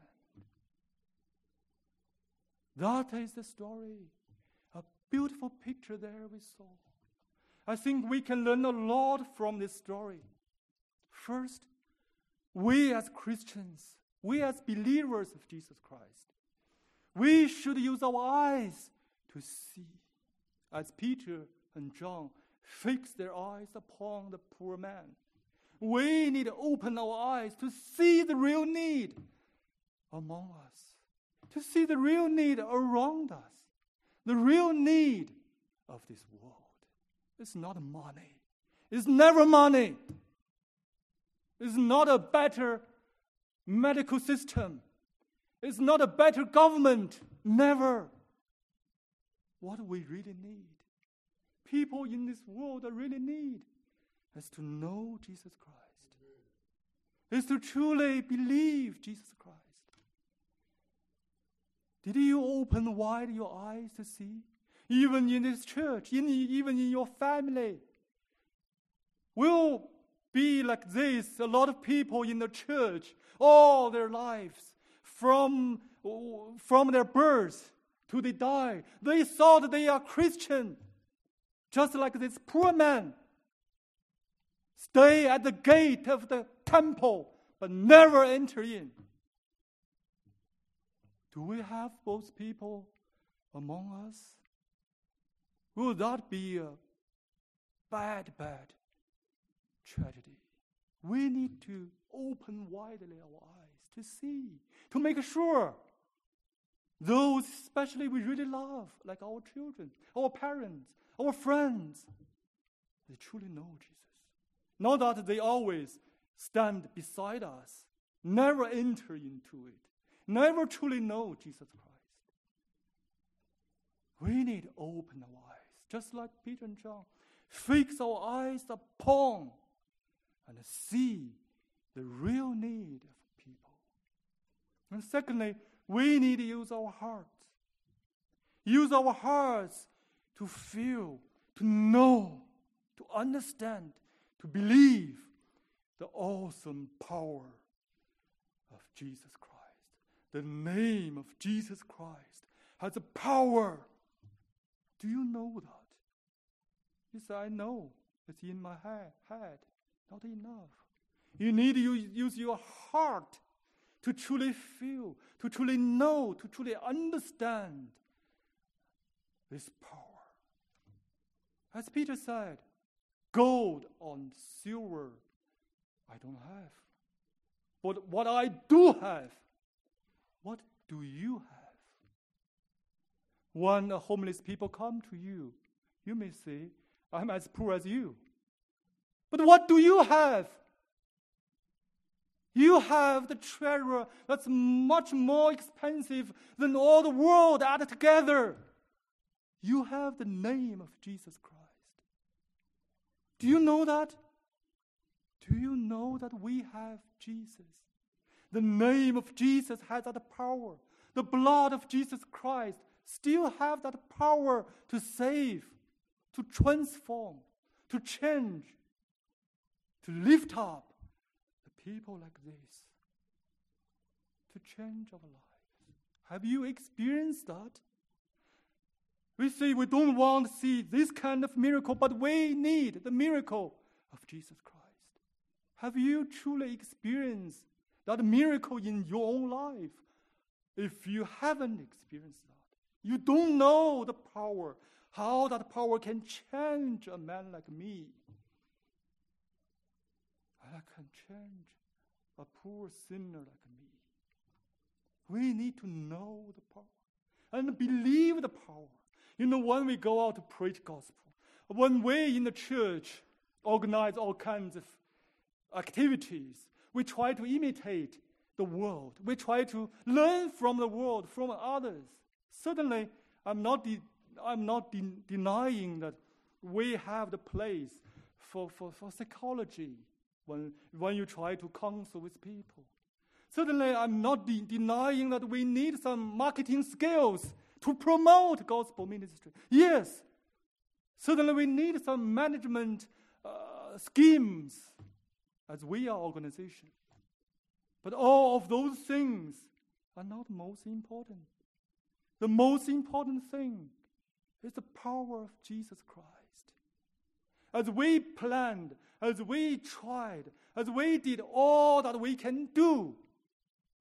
That is the story. A beautiful picture there we saw. I think we can learn a lot from this story. First, we as Christians We as believers of Jesus Christ, we should use our eyes to see. As Peter and John fix their eyes upon the poor man, we need to open our eyes to see the real need among us, to see the real need around us, the real need of this world. It's not money. It's never money. It's not a better medical system. It's not a better government. Never. What we really need, people in this world really need, is to know Jesus Christ. Is to truly believe Jesus Christ. Did you open wide your eyes to see? Even in this church, even in your family, will be like this. A lot of people in the church, all their lives, from their birth to they die, they thought they are Christian. Just like this poor man, stay at the gate of the temple, but never enter in. Do we have those people among us? Will that be a bad tragedy? We need to open widely our eyes to see, to make sure those especially we really love, like our children, our parents, our friends, they truly know Jesus. Not that they always stand beside us, never enter into it, never truly know Jesus Christ. We need to open our eyes, just like Peter and John. Fix our eyes upon and see the real need of people. And secondly, we need to use our hearts. Use our hearts to feel, to know, to understand, to believe the awesome power of Jesus Christ. The name of Jesus Christ has a power. Do you know that? Yes, I know. It's in my head. Not enough. You need to use your heart to truly feel, to truly know, to truly understand this power. As Peter said, gold and silver I don't have. But what I do have, what do you have? When homeless people come to you, you may say, I'm as poor as you. But what do you have? You have the treasure that's much more expensive than all the world added together. You have the name of Jesus Christ. Do you know that? Do you know that we have Jesus? The name of Jesus has that power. The blood of Jesus Christ still have that power to save, to transform, to change, to lift up the people like this, to change our lives. Have you experienced that? We say we don't want to see this kind of miracle, but we need the miracle of Jesus Christ. Have you truly experienced that miracle in your own life? If you haven't experienced that, you don't know the power, how that power can change a man like me. And I can change a poor sinner like me. We need to know the power and believe the power. You know, when we go out to preach gospel, when we in the church organize all kinds of activities, we try to imitate the world. We try to learn from the world, from others. Certainly, I'm not denying that we have the place for psychology when you try to counsel with people. Certainly, I'm not denying that we need some marketing skills to promote gospel ministry. Yes, certainly we need some management schemes as we are organization. But all of those things are not most important. The most important thing is the power of Jesus Christ. As we planned, as we tried, as we did all that we can do,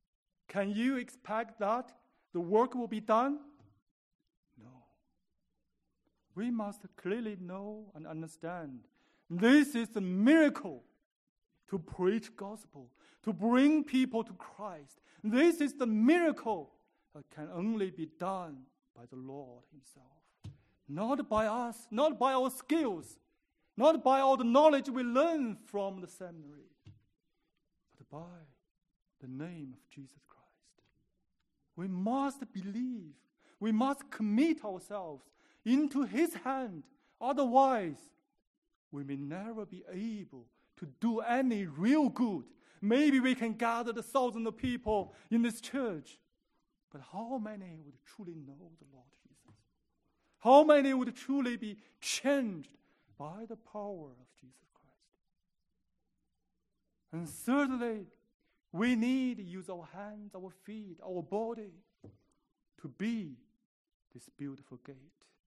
Can you expect that the work will be done? No. We must clearly know and understand this is a miracle to preach gospel, to bring people to Christ. This is the miracle that can only be done by the Lord himself. Not by us, not by our skills, not by all the knowledge we learn from the seminary, but by the name of Jesus Christ. We must believe. We must commit ourselves into his hand. Otherwise, we may never be able to do any real good. Maybe we can gather the thousands of people in this church. But how many would truly know the Lord Jesus? How many would truly be changed by the power of Jesus Christ? And thirdly, we need to use our hands, our feet, our body to be this beautiful gate.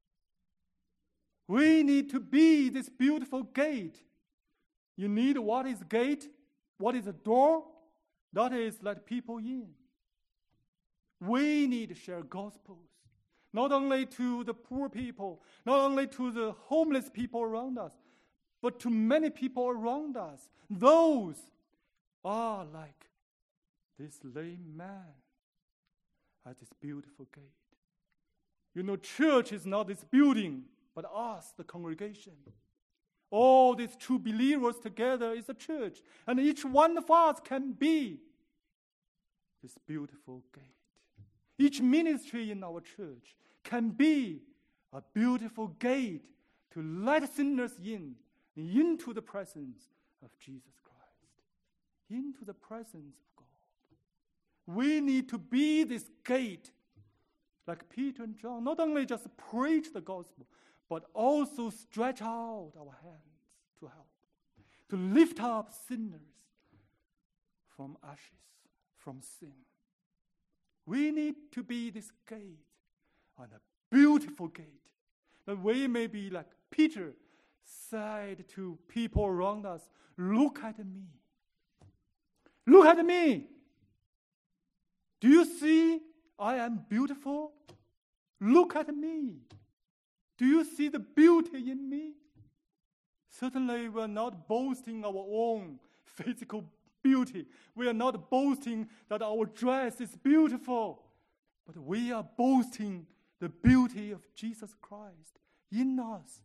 We need to be this beautiful gate. You need what is gate? What is a door? That is let people in. We need to share gospels, not only to the poor people, not only to the homeless people around us, but to many people around us. Those are like this lame man at this beautiful gate. You know, church is not this building, but us, the congregation. All these true believers together is a church, and each one of us can be this beautiful gate. Each ministry in our church can be a beautiful gate to let sinners in, into the presence of Jesus Christ, into the presence of God. We need to be this gate, like Peter and John, not only just preach the gospel, but also stretch out our hands to help, to lift up sinners from ashes, from sin. We need to be this gate, and a beautiful gate, that we may be like Peter said to people around us, look at me. Look at me. Do you see I am beautiful? Look at me. Do you see the beauty in me? Certainly we are not boasting our own physical beauty. We are not boasting that our dress is beautiful, but we are boasting the beauty of Jesus Christ in us.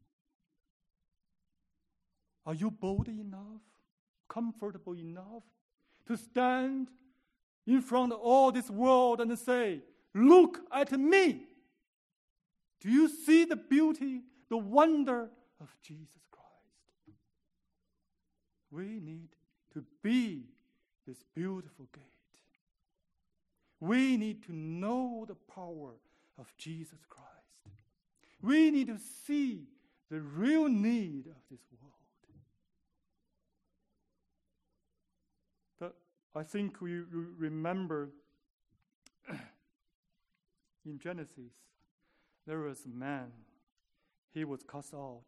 Are you bold enough, comfortable enough to stand in front of all this world and say, look at me? Do you see the beauty, the wonder of Jesus Christ? We need to be this beautiful gate. We need to know the power of Jesus Christ. We need to see the real need of this world. I think we remember in Genesis, there was a man. He was cast out.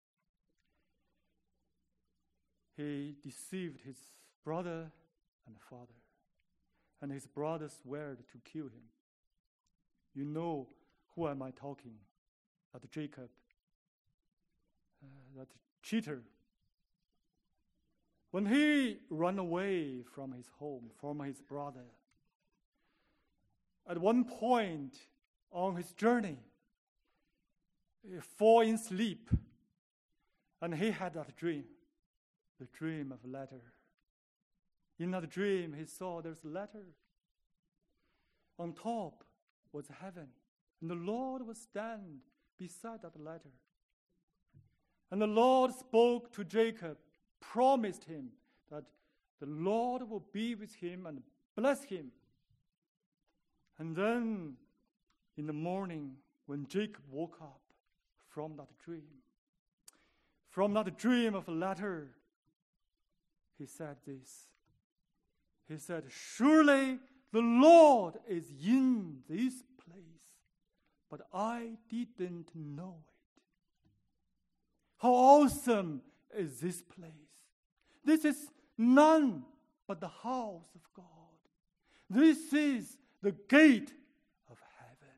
He deceived his brother and father, and his brother swore to kill him. You know who am I talking? That Jacob, that cheater. When he ran away from his home, from his brother, at one point on his journey, he fell in sleep, and he had that dream, the dream of a letter. In that dream, he saw there's a letter. On top was heaven, and the Lord would stand beside that letter. And the Lord spoke to Jacob, promised him that the Lord will be with him and bless him. And then in the morning, when Jacob woke up from that dream of a letter, he said this. He said, surely the Lord is in this place, but I didn't know it. How awesome is this place? This is none but the house of God. This is the gate of heaven.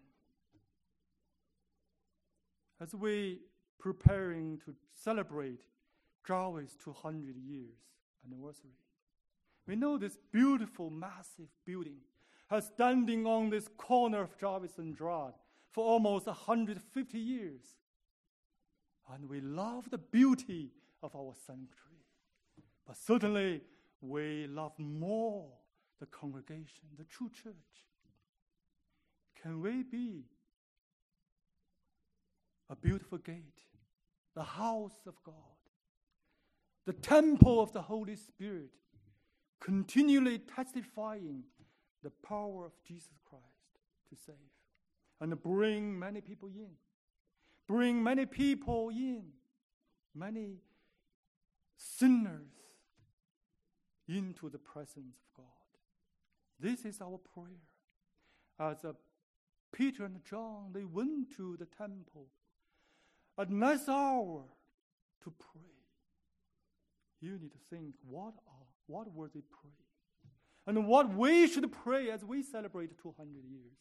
As we preparing to celebrate Jarvis' 200 years anniversary, we know this beautiful, massive building has standing on this corner of Jarvis and Gerard for almost 150 years. And we love the beauty of our sanctuary. But certainly, we love more the congregation, the true church. Can we be a beautiful gate, the house of God, the temple of the Holy Spirit, continually testifying the power of Jesus Christ to save and bring many people in? Bring many people in, many sinners into the presence of God. This is our prayer. As Peter and John, they went to the temple at night hour to pray. You need to think, what were they praying? And what we should pray as we celebrate 200 years.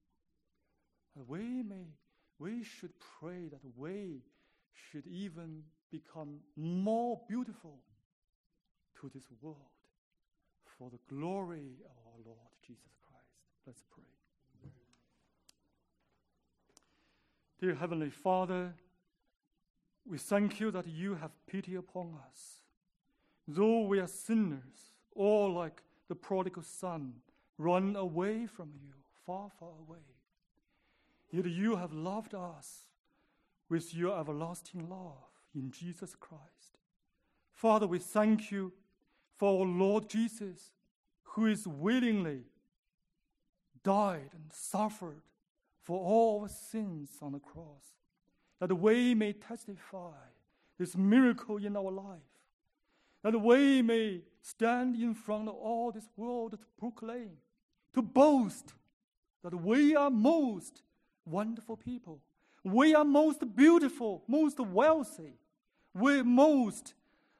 We should pray that we should even become more beautiful to this world for the glory of our Lord Jesus Christ. Let's pray. Dear Heavenly Father, we thank you that you have pity upon us. Though we are sinners, all like the prodigal son, run away from you, far, far away. Yet you have loved us with your everlasting love in Jesus Christ. Father, we thank you for our Lord Jesus, who is willingly died and suffered for all our sins on the cross, that we may testify this miracle in our life, that we may stand in front of all this world to proclaim, to boast that we are most wonderful people. We are most beautiful, most wealthy. We're most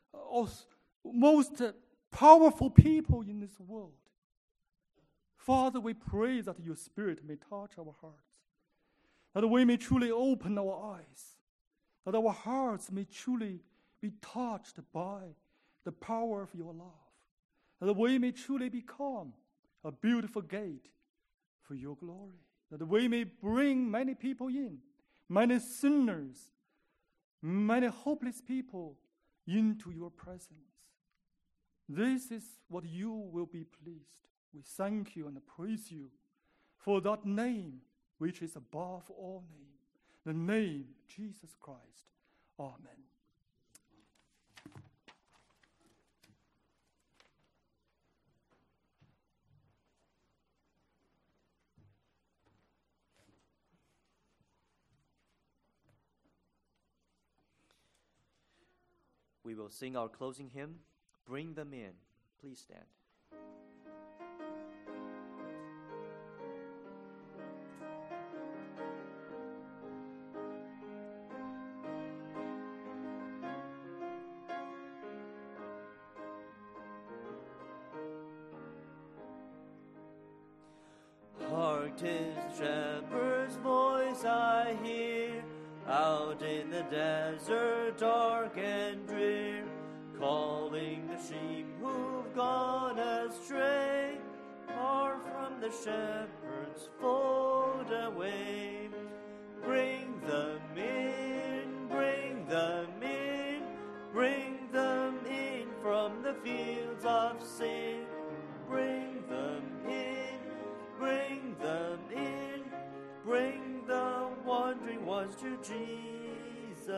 powerful people in this world. Father, we pray that your Spirit may touch our hearts, that we may truly open our eyes, that our hearts may truly be touched by the power of your love, that we may truly become a beautiful gate for your glory, that we may bring many people in, many sinners, many hopeless people into your presence. This is what you will be pleased. We thank you and praise you for that name which is above all name, the name Jesus Christ. Amen. We will sing our closing hymn, Bring Them In. Please stand. Hark, 'tis the shepherd's voice I hear, out in the desert dark and drear, calling the sheep who've gone astray, far from the shepherd's fold away. Bring them in, bring them in, bring them in from the fields of sin. Bring them in, bring them in, bring the wandering ones to Jesus.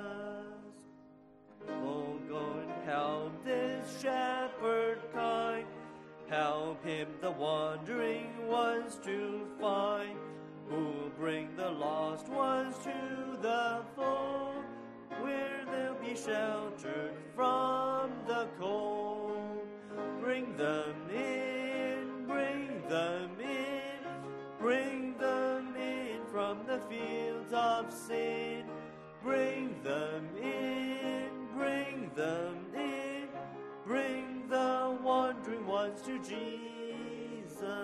Oh, go and help this shepherd kind, help him the wandering ones to find, who'll bring the lost ones to the fold, where they'll be sheltered from the cold. Bring them in, bring them in, bring them in from the fields of sin. Bring them in, bring them in, bring the wandering ones to Jesus.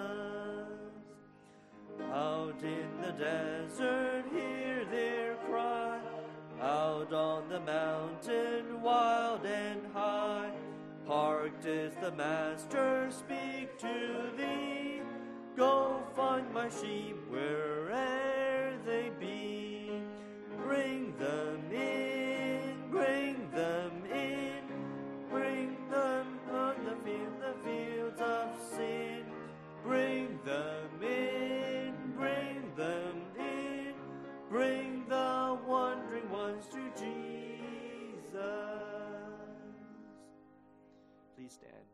the mountain wild and high. Hark, 'tis the Master speak to thee. Go find my sheep where'er they be. Bring them in, bring them in. Bring them on the fields of sin. Bring them in, bring them in. Bring the wandering ones to Jesus. Please stand.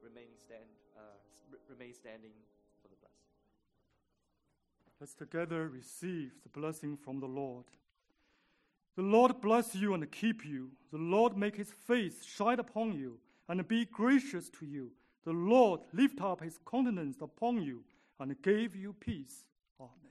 Remain standing for the blessing. Let's together receive the blessing from the Lord. The Lord bless you and keep you. The Lord make his face shine upon you and be gracious to you. The Lord lift up his countenance upon you and give you peace. Amen.